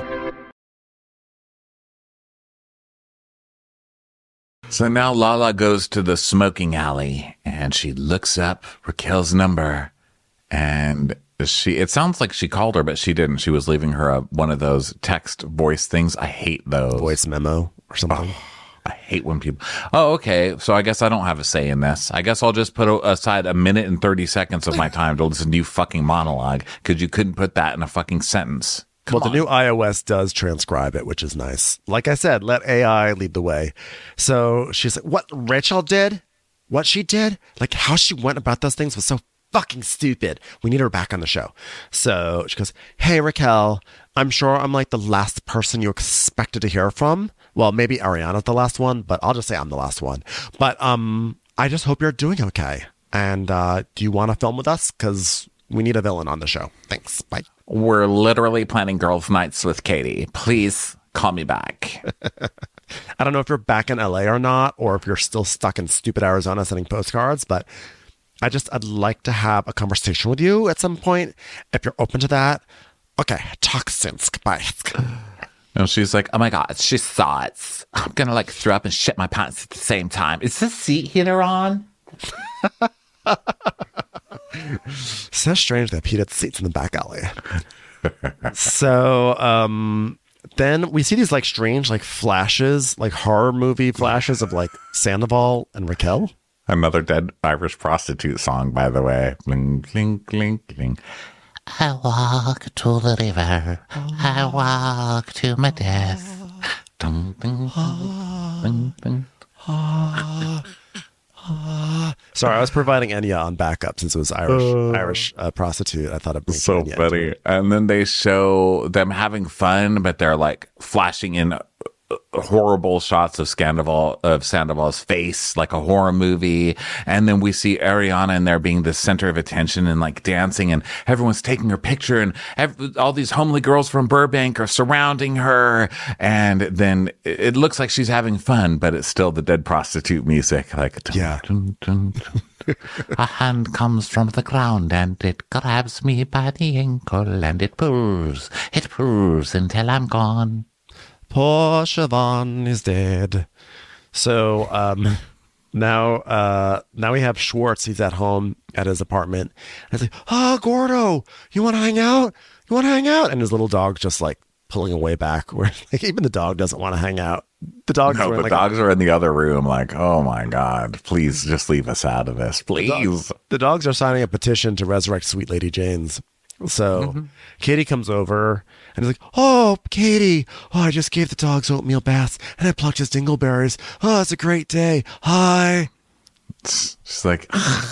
So now Lala goes to the smoking alley and she looks up Raquel's number and she, it sounds like she called her, but she didn't. She was leaving her a, one of those text voice things. I hate those. Voice memo or something. Oh, I hate when people, oh, okay. So I guess I don't have a say in this. I guess I'll just put aside a minute and thirty seconds of my time to listen to you fucking monologue because you couldn't put that in a fucking sentence. Come well, on. The new iOS does transcribe it, which is nice. Like I said, let A I lead the way. So she's like, what Rachel did, what she did, like how she went about those things was so fucking stupid. We need her back on the show. So she goes, hey, Raquel, I'm sure I'm like the last person you expected to hear from. Well, maybe Ariana's the last one, but I'll just say I'm the last one. But um, I just hope you're doing okay. And uh, do you want to film with us? Because we need a villain on the show. Thanks. Bye. We're literally planning girls' nights with Katie. Please call me back. I don't know if you're back in L A or not, or if you're still stuck in stupid Arizona sending postcards, but I just, I'd like to have a conversation with you at some point. If you're open to that. Okay. Talk soon. Bye. No, she's like, oh my God, she thoughts. I'm going to like throw up and shit my pants at the same time. Is this seat heater on? So strange that Pete had seats in the back alley. So um, then we see these like strange like flashes, like horror movie flashes of like Sandoval and Raquel. Another dead Irish prostitute song, by the way. Bling, bling, bling, bling. I walk to the river. I walk to my death. Dun, dun, dun, dun, dun. Sorry, I was providing Enya on backup since it was Irish uh, Irish uh, prostitute. I thought it'd be so funny. And then they show them having fun, but they're like flashing in horrible shots of Sandoval of Sandoval's face, like a horror movie. And then we see Ariana in there being the center of attention and like dancing, and everyone's taking her picture, and ev- all these homely girls from Burbank are surrounding her. And then it looks like she's having fun, but it's still the dead prostitute music. Like, dun, yeah. Dun, dun, dun. A hand comes from the ground and it grabs me by the ankle and it pulls, it pulls until I'm gone. Poor Siobhan is dead. So um, now uh, now we have Schwartz. He's at home at his apartment. And he's like, oh, Gordo, you want to hang out? You want to hang out? And his little dog's just like pulling away back. Where like even the dog doesn't want to hang out. The dogs, no, are the like dogs a, are in the other room. Like, oh my god, please just leave us out of this, please. The dogs, the dogs are signing a petition to resurrect Sweet Lady Janes. So mm-hmm. Katie comes over and is like, "Oh, Katie, oh, I just gave the dogs oatmeal baths and I plucked his dingleberries. Oh, it's a great day. Hi." She's like,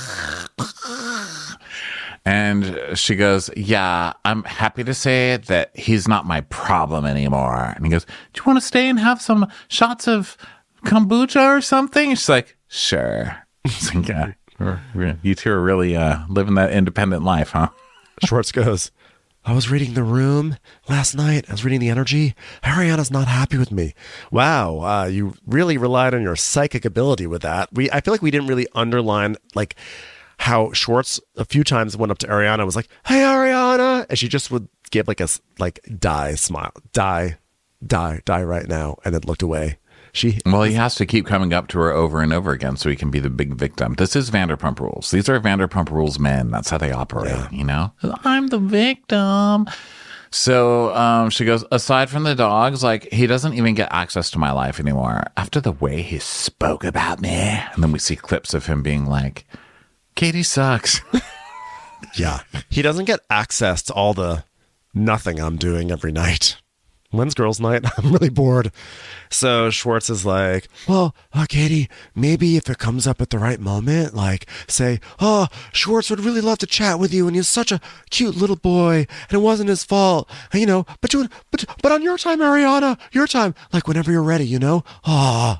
and she goes, "Yeah, I'm happy to say that he's not my problem anymore." And he goes, "Do you want to stay and have some shots of kombucha or something?" She's like, "Sure." It's like, yeah, we're, we're, you two are really uh, living that independent life, huh? Schwartz goes, "I was reading The Room last night. I was reading The Energy. Ariana's not happy with me." Wow, uh, you really relied on your psychic ability with that. We, I feel like we didn't really underline like how Schwartz a few times went up to Ariana and was like, "Hey, Ariana," and she just would give like a like die smile, die, die, die right now, and then looked away. She well, he has to keep coming up to her over and over again so he can be the big victim. This is Vanderpump Rules. These are Vanderpump Rules men. That's how they operate, yeah. You know? I'm the victim. So um, she goes, aside from the dogs, like, he doesn't even get access to my life anymore. After the way he spoke about me. And then we see clips of him being like, Katie sucks. Yeah. He doesn't get access to all the nothing I'm doing every night. When's girls' night? I'm really bored. So Schwartz is like, well, uh, Katie, maybe if it comes up at the right moment, like say, oh, Schwartz would really love to chat with you, and he's such a cute little boy, and it wasn't his fault, and, you know, but you, but but on your time, Ariana, your time, like whenever you're ready, you know? Ah.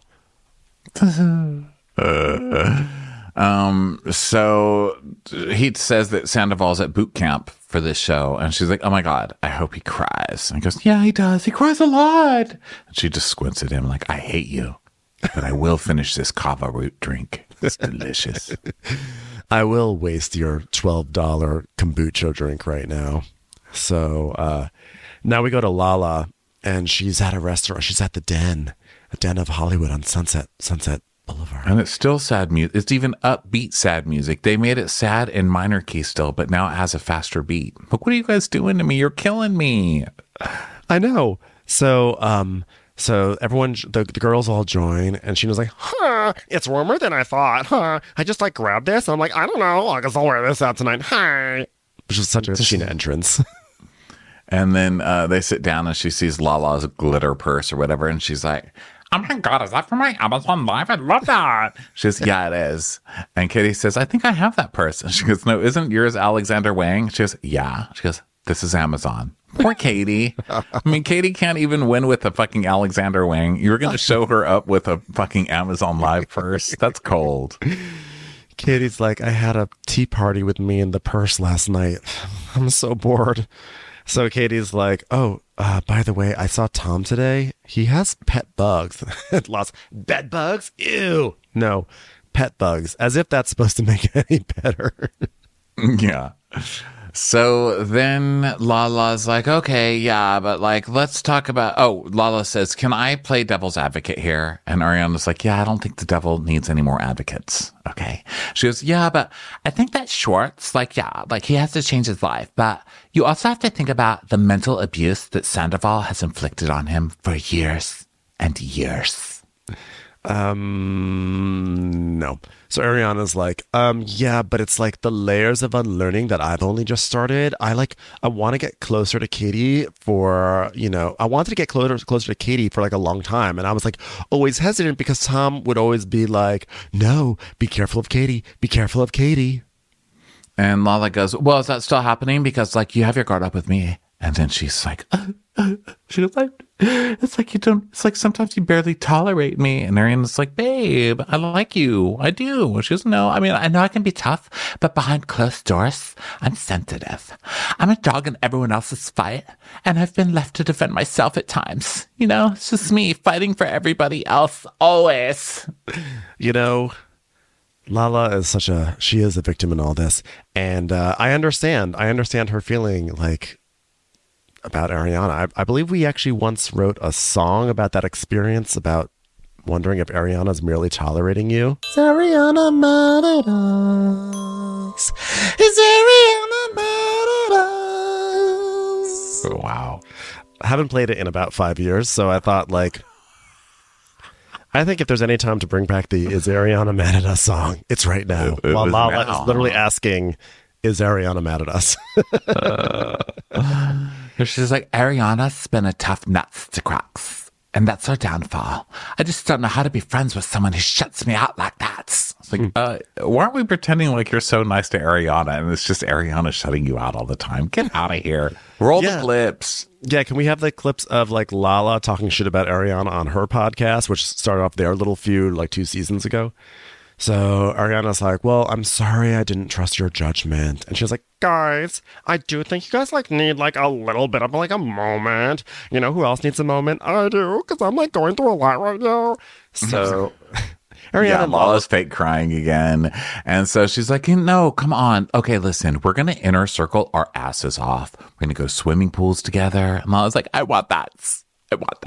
uh, um. So he says that Sandoval's at boot camp for this show, and she's like, "Oh my god, I hope he cries." And he goes, "Yeah, he does. He cries a lot." And she just squints at him like, "I hate you, but I will finish this kava root drink. It's delicious." I will waste your twelve dollar kombucha drink right now. So uh, now we go to Lala, and she's at a restaurant. She's at the Den, a Den of Hollywood on Sunset Sunset Boulevard. And it's still sad music. It's even upbeat sad music. They made it sad in minor key still, but now it has a faster beat. Look, what are you guys doing to me? You're killing me. I know. So, um, so everyone, the, the girls all join, and Sheena's like, huh, it's warmer than I thought, huh? I just like grabbed this. I'm like, I don't know. I guess I'll wear this out tonight. Hi. Which was such a Sheena entrance. And then uh, they sit down, and she sees Lala's glitter purse or whatever, and she's like, "Oh my god, is that for my Amazon Live? I love that." She goes, "Yeah, it is." And Katie says, "I think I have that purse." And she goes, "No, isn't yours Alexander Wang?" She goes, "Yeah." She goes, "This is Amazon." Poor Katie. I mean, Katie can't even win with a fucking Alexander Wang. You were going to show her up with a fucking Amazon Live purse? That's cold. Katie's like, "I had a tea party with me in the purse last night. I'm so bored." So Katie's like, "Oh, uh, by the way, I saw Tom today. He has pet bugs." Lots bed bugs? Ew. No, pet bugs. As if that's supposed to make it any better. Yeah. So then Lala's like, "Okay, yeah, but like, let's talk about," oh, Lala says, "Can I play devil's advocate here?" And Ariana's like, "Yeah, I don't think the devil needs any more advocates." Okay. She goes, "Yeah, but I think that Schwartz, like, yeah, like he has to change his life. But you also have to think about the mental abuse that Sandoval has inflicted on him for years and years." Um, no. So Ariana's like, um, yeah, but it's like the layers of unlearning that I've only just started. I like, I want to get closer to Katie for, you know, I wanted to get closer, closer to Katie for like a long time. And I was like, always hesitant because Tom would always be like, "No, be careful of Katie. Be careful of Katie." And Lala goes, "Well, is that still happening? Because like you have your guard up with me." And then she's like, uh, uh, she goes like, "It's like you don't, it's like sometimes you barely tolerate me." And Ariana's like, "Babe, I like you. I do." She goes, "No, I mean, I know I can be tough, but behind closed doors, I'm sensitive. I'm a dog in everyone else's fight, and I've been left to defend myself at times. You know, it's just me fighting for everybody else, always." You know, Lala is such a, she is a victim in all this. And uh, I understand. I understand her feeling like, about Ariana. I, I believe we actually once wrote a song about that experience, about wondering if Ariana's merely tolerating you. Is Ariana mad at us? Is Ariana mad at us? Wow. haven't played it in about five years, so I thought, like, I think if there's any time to bring back the Is Ariana Mad at Us song, it's right now. It, it While Lala now. is literally asking, is Ariana mad at us? uh, she's like, Ariana's been a tough nuts to crack, and that's her downfall. I just don't know how to be friends with someone who shuts me out like that. It's like, uh, why aren't we pretending like you're so nice to Ariana and it's just Ariana shutting you out all the time? Get out of here. Roll Yeah. the clips. Yeah, can we have the clips of like Lala talking shit about Ariana on her podcast, which started off their little feud like two seasons ago? So Ariana's like, well, I'm sorry I didn't trust your judgment. And she's like, guys, I do think you guys like need like a little bit of like a moment. You know who else needs a moment? I do, because I'm like going through a lot right now. So Ariana yeah, and Lala's fake crying again. And so she's like, no, come on. Okay, listen, we're going to inner circle our asses off. We're going to go swimming pools together. And Lala's like, I want that. I want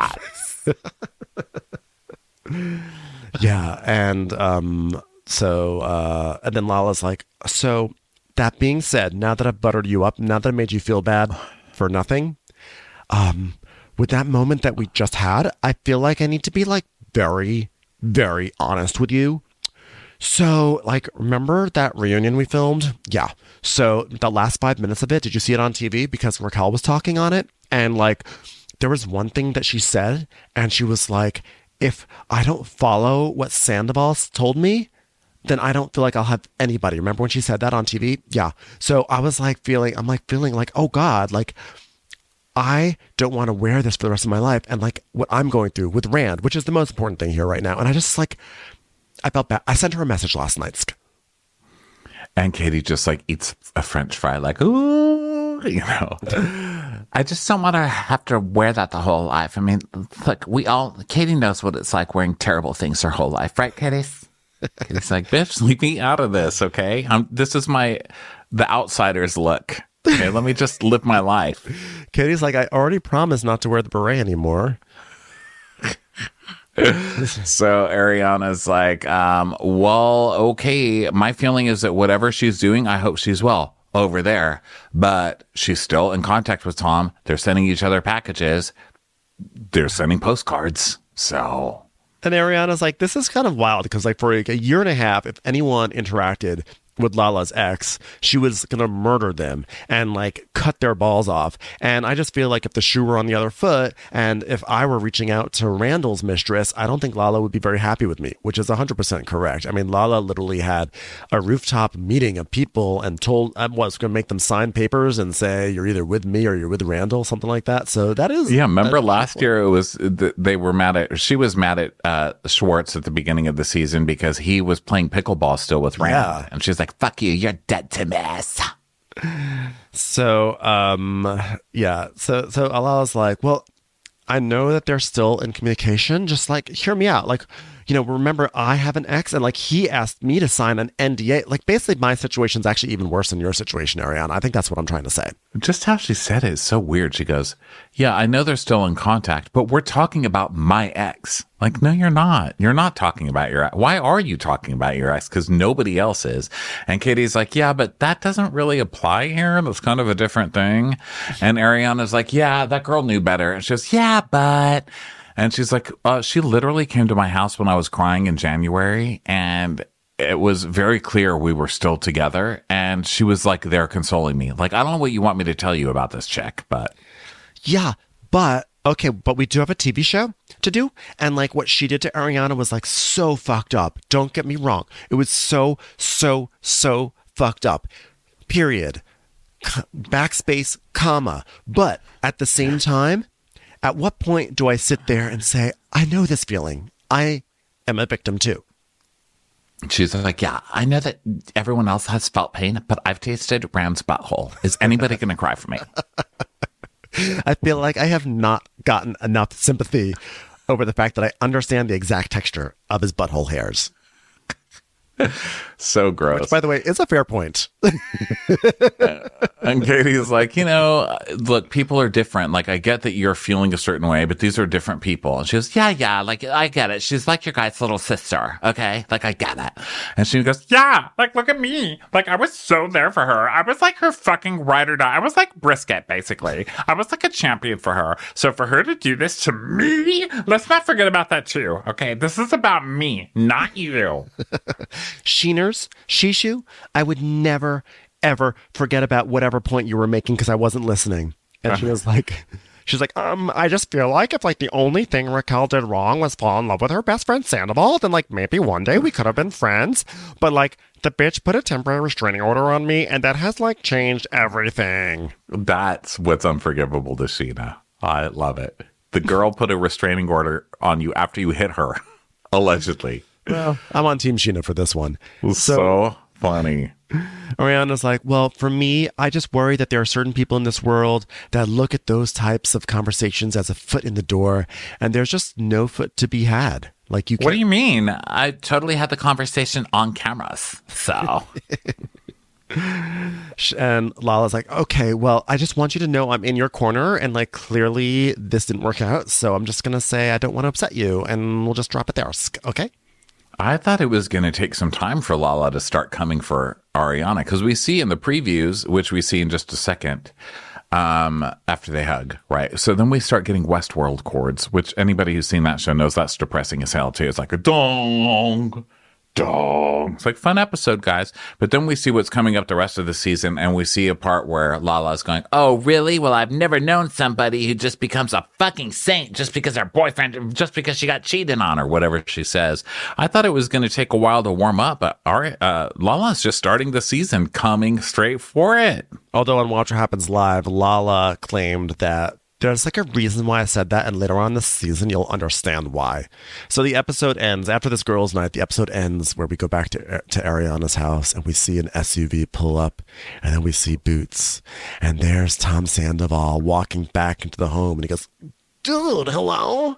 that. Yeah, and um, so uh, and then Lala's like, so that being said, now that I've buttered you up, now that I made you feel bad for nothing, um, with that moment that we just had, I feel like I need to be like very, very honest with you. So, like, remember that reunion we filmed? Yeah. So the last five minutes of it, did you see it on T V? Because Raquel was talking on it, and like, there was one thing that she said, and she was like, if I don't follow what Sandoval told me, then I don't feel like I'll have anybody. Remember when she said that on T V? Yeah. So I was like feeling, I'm like feeling like, oh God, like I don't want to wear this for the rest of my life. And like what I'm going through with Rand, which is the most important thing here right now. And I just like, I felt bad. I sent her a message last night. And Katie just like eats a French fry like, ooh, you know. I just don't want to have to wear that the whole life. I mean, look, we all, Katie knows what it's like wearing terrible things her whole life, right, Katie? Katie's like, bitch, leave me out of this, okay? I'm, this is my, the outsider's look. Okay, let me just live my life. Katie's like, I already promised not to wear the beret anymore. So Ariana's like, um, well, okay, my feeling is that whatever she's doing, I hope she's well over there, but she's still in contact with Tom. They're sending each other packages. They're sending postcards. So, and Ariana's like, this is kind of wild because like for like a year and a half, if anyone interacted with Lala's ex, she was gonna murder them and like cut their balls off. And I just feel like if the shoe were on the other foot, and if I were reaching out to Randall's mistress, I don't think Lala would be very happy with me, which is one hundred percent correct. I mean, Lala literally had a rooftop meeting of people and told I was going to make them sign papers and say you're either with me or you're with Randall, something like that. So that is, yeah. Remember last year it was they were mad at she was mad at uh, Schwartz at the beginning of the season because he was playing pickleball still with Randall, yeah. and she's like, fuck you, you're dead to me. So, um, yeah. So, so Lala's like, well, I know that they're still in communication. Just like, hear me out. Like, you know, remember I have an ex and like he asked me to sign an N D A. Like basically my situation's actually even worse than your situation, Ariana. I think that's what I'm trying to say. Just how she said it is so weird. She goes, yeah, I know they're still in contact, but we're talking about my ex. Like, no, you're not. You're not talking about your ex. Why are you talking about your ex? Because nobody else is. And Katie's like, yeah, but that doesn't really apply here. That's kind of a different thing. And Ariana's like, yeah, that girl knew better. And she goes, yeah, but... And she's like, uh, she literally came to my house when I was crying in January, and it was very clear we were still together. And she was like there consoling me. Like, I don't know what you want me to tell you about this chick, but. Yeah, but okay, but we do have a T V show to do. And like what she did to Ariana was like so fucked up. Don't get me wrong. It was so, so, so fucked up. Period. Backspace, comma. But at the same time, at what point do I sit there and say, I know this feeling. I am a victim too. She's like, yeah, I know that everyone else has felt pain, but I've tasted Rand's butthole. Is anybody going to cry for me? I feel like I have not gotten enough sympathy over the fact that I understand the exact texture of his butthole hairs. So gross. Which, by the way, is a fair point. And Katie's like, you know, look, people are different. Like, I get that you're feeling a certain way, but these are different people. And she goes, yeah, yeah, like, I get it. She's like your guy's little sister, okay? Like, I get it. And she goes, yeah, like, look at me. Like, I was so there for her. I was like her fucking ride or die. I was like Brisket, basically. I was like a champion for her. So for her to do this to me, let's not forget about that too, okay? This is about me, not you. Sheeners, Shishu, I would never, ever forget about whatever point you were making because I wasn't listening. And she was like, she's like, um, I just feel like if like the only thing Raquel did wrong was fall in love with her best friend Sandoval, then like maybe one day we could have been friends. But like the bitch put a temporary restraining order on me and that has like changed everything. That's what's unforgivable to Sheena. I love it. The girl put a restraining order on you after you hit her, allegedly. Well, I'm on Team Sheena for this one. So, so funny. Ariana's like, well, for me, I just worry that there are certain people in this world that look at those types of conversations as a foot in the door, and there's just no foot to be had. Like, you. What do you mean? I totally had the conversation on cameras. So. And Lala's like, okay, well, I just want you to know I'm in your corner, and like clearly this didn't work out, so I'm just gonna say I don't want to upset you, and we'll just drop it there. Okay. I thought it was going to take some time for Lala to start coming for Ariana, because we see in the previews, which we see in just a second, um, after they hug, right? So then we start getting Westworld chords, which anybody who's seen that show knows that's depressing as hell too. It's like a dong, dong. It's like fun episode, guys. But then we see what's coming up the rest of the season, and we see a part where Lala's going, oh, really? Well, I've never known somebody who just becomes a fucking saint just because her boyfriend, just because she got cheated on, or whatever she says. I thought it was going to take a while to warm up, but our, uh, Lala's just starting the season coming straight for it. Although on Watch What Happens Live, Lala claimed that there's like a reason why I said that, and later on this season, you'll understand why. So the episode ends, after this girls' night, the episode ends where we go back to to Ariana's house, and we see an S U V pull up, and then we see Boots, and there's Tom Sandoval walking back into the home, and he goes, dude, hello?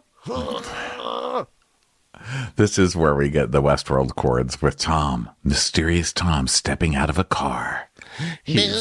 This is where we get the Westworld chords with Tom, mysterious Tom stepping out of a car. He's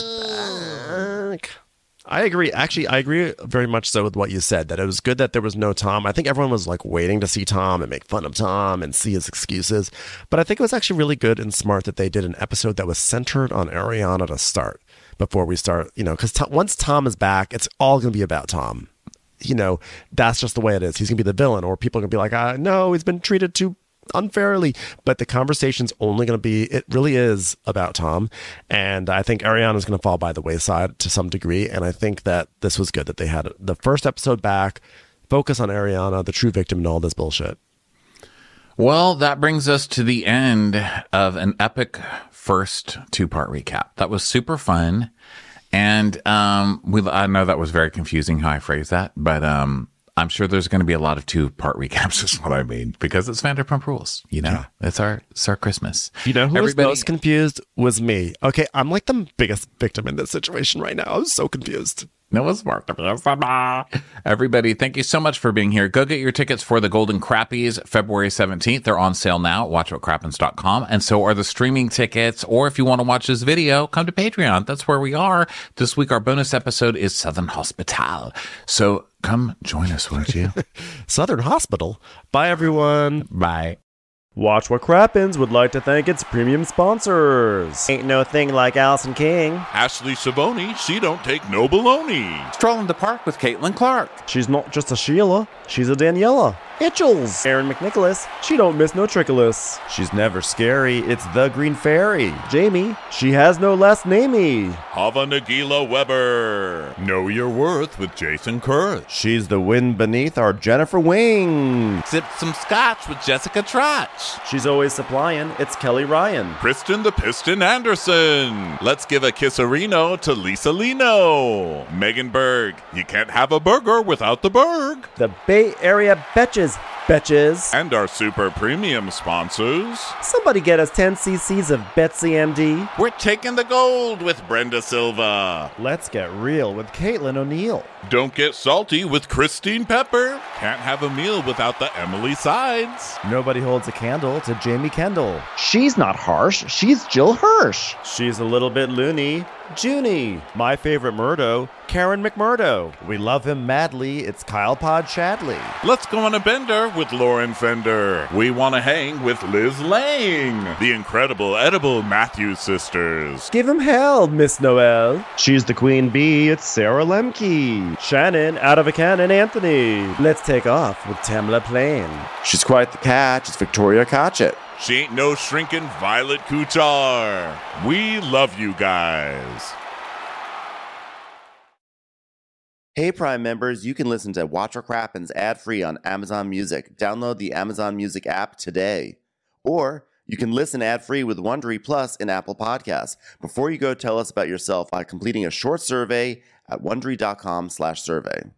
back. I agree. Actually, I agree very much so with what you said, that it was good that there was no Tom. I think everyone was like waiting to see Tom and make fun of Tom and see his excuses. But I think it was actually really good and smart that they did an episode that was centered on Ariana to start before we start, you know, because to- once Tom is back, it's all going to be about Tom. You know, that's just the way it is. He's going to be the villain, or people are going to be like, ah, no, he's been treated too unfairly. But the conversation's only going to be, it really is about Tom. And I think Ariana's going to fall by the wayside to some degree. And I think that this was good that they had the first episode back, focus on Ariana, the true victim, and all this bullshit. Well, that brings us to the end of an epic first two-part recap. That was super fun. And um, we, I know that was very confusing how I phrased that, but um, I'm sure there's going to be a lot of two-part recaps is what I mean, because it's Vanderpump Rules, you know? Yeah. It's our it's our Christmas. You know who Everybody... was most confused was me. Okay, I'm like the biggest victim in this situation right now. I was so confused. No one's more confused. Everybody, thank you so much for being here. Go get your tickets for the Golden Crappies February seventeenth. They're on sale now at watch what crappens dot com. And so are the streaming tickets. Or if you want to watch this video, come to Patreon. That's where we are. This week, our bonus episode is Southern Hospital. So come join us, won't you? Southern Hospital. Bye, everyone. Bye. Watch What Crappens would like to thank its premium sponsors. Ain't no thing like Allison King. Ashley Savoni, she don't take no baloney. Strolling the park with Caitlin Clark. She's not just a Sheila, she's a Daniela. Itchels. Aaron McNicholas, she don't miss no trickolas. She's never scary, it's the Green Fairy. Jamie, she has no last namey. Hava Nagila Weber. Know your worth with Jason Kurth. She's the wind beneath our Jennifer Wing. Sip some scotch with Jessica Trotch. She's always supplying, it's Kelly Ryan. Kristen the Piston Anderson. Let's give a kisserino to Lisa Lino. Megan Berg, you can't have a burger without the Berg. The Bay Area Betches. Betches. And our super premium sponsors. Somebody get us ten cc's of Betsy M D. We're taking the gold with Brenda Silva. Let's get real with Caitlin O'Neill. Don't get salty with Christine Pepper. Can't have a meal without the Emily Sides. Nobody holds a candle to Jamie Kendall. She's not harsh. She's Jill Hirsch. She's a little bit loony. Junie. My favorite Murdo, Karen McMurdo. We love him madly. It's Kyle Pod Shadley. Let's go on a bender with Lauren Fender. We want to hang with Liz Lang. The incredible edible Matthews sisters. Give him hell, Miss Noel. She's the queen bee. It's Sarah Lemke. Shannon, out of a cannon, Anthony. Let's take off with Tamla Plain. She's quite the catch. It's Victoria Cotchett. She ain't no shrinking Violet Kuchar. We love you guys. Hey, Prime members, you can listen to Watch What Crappens ad-free on Amazon Music. Download the Amazon Music app today. Or you can listen ad-free with Wondery Plus in Apple Podcasts. Before you go, tell us about yourself by completing a short survey at Wondery.com slash survey.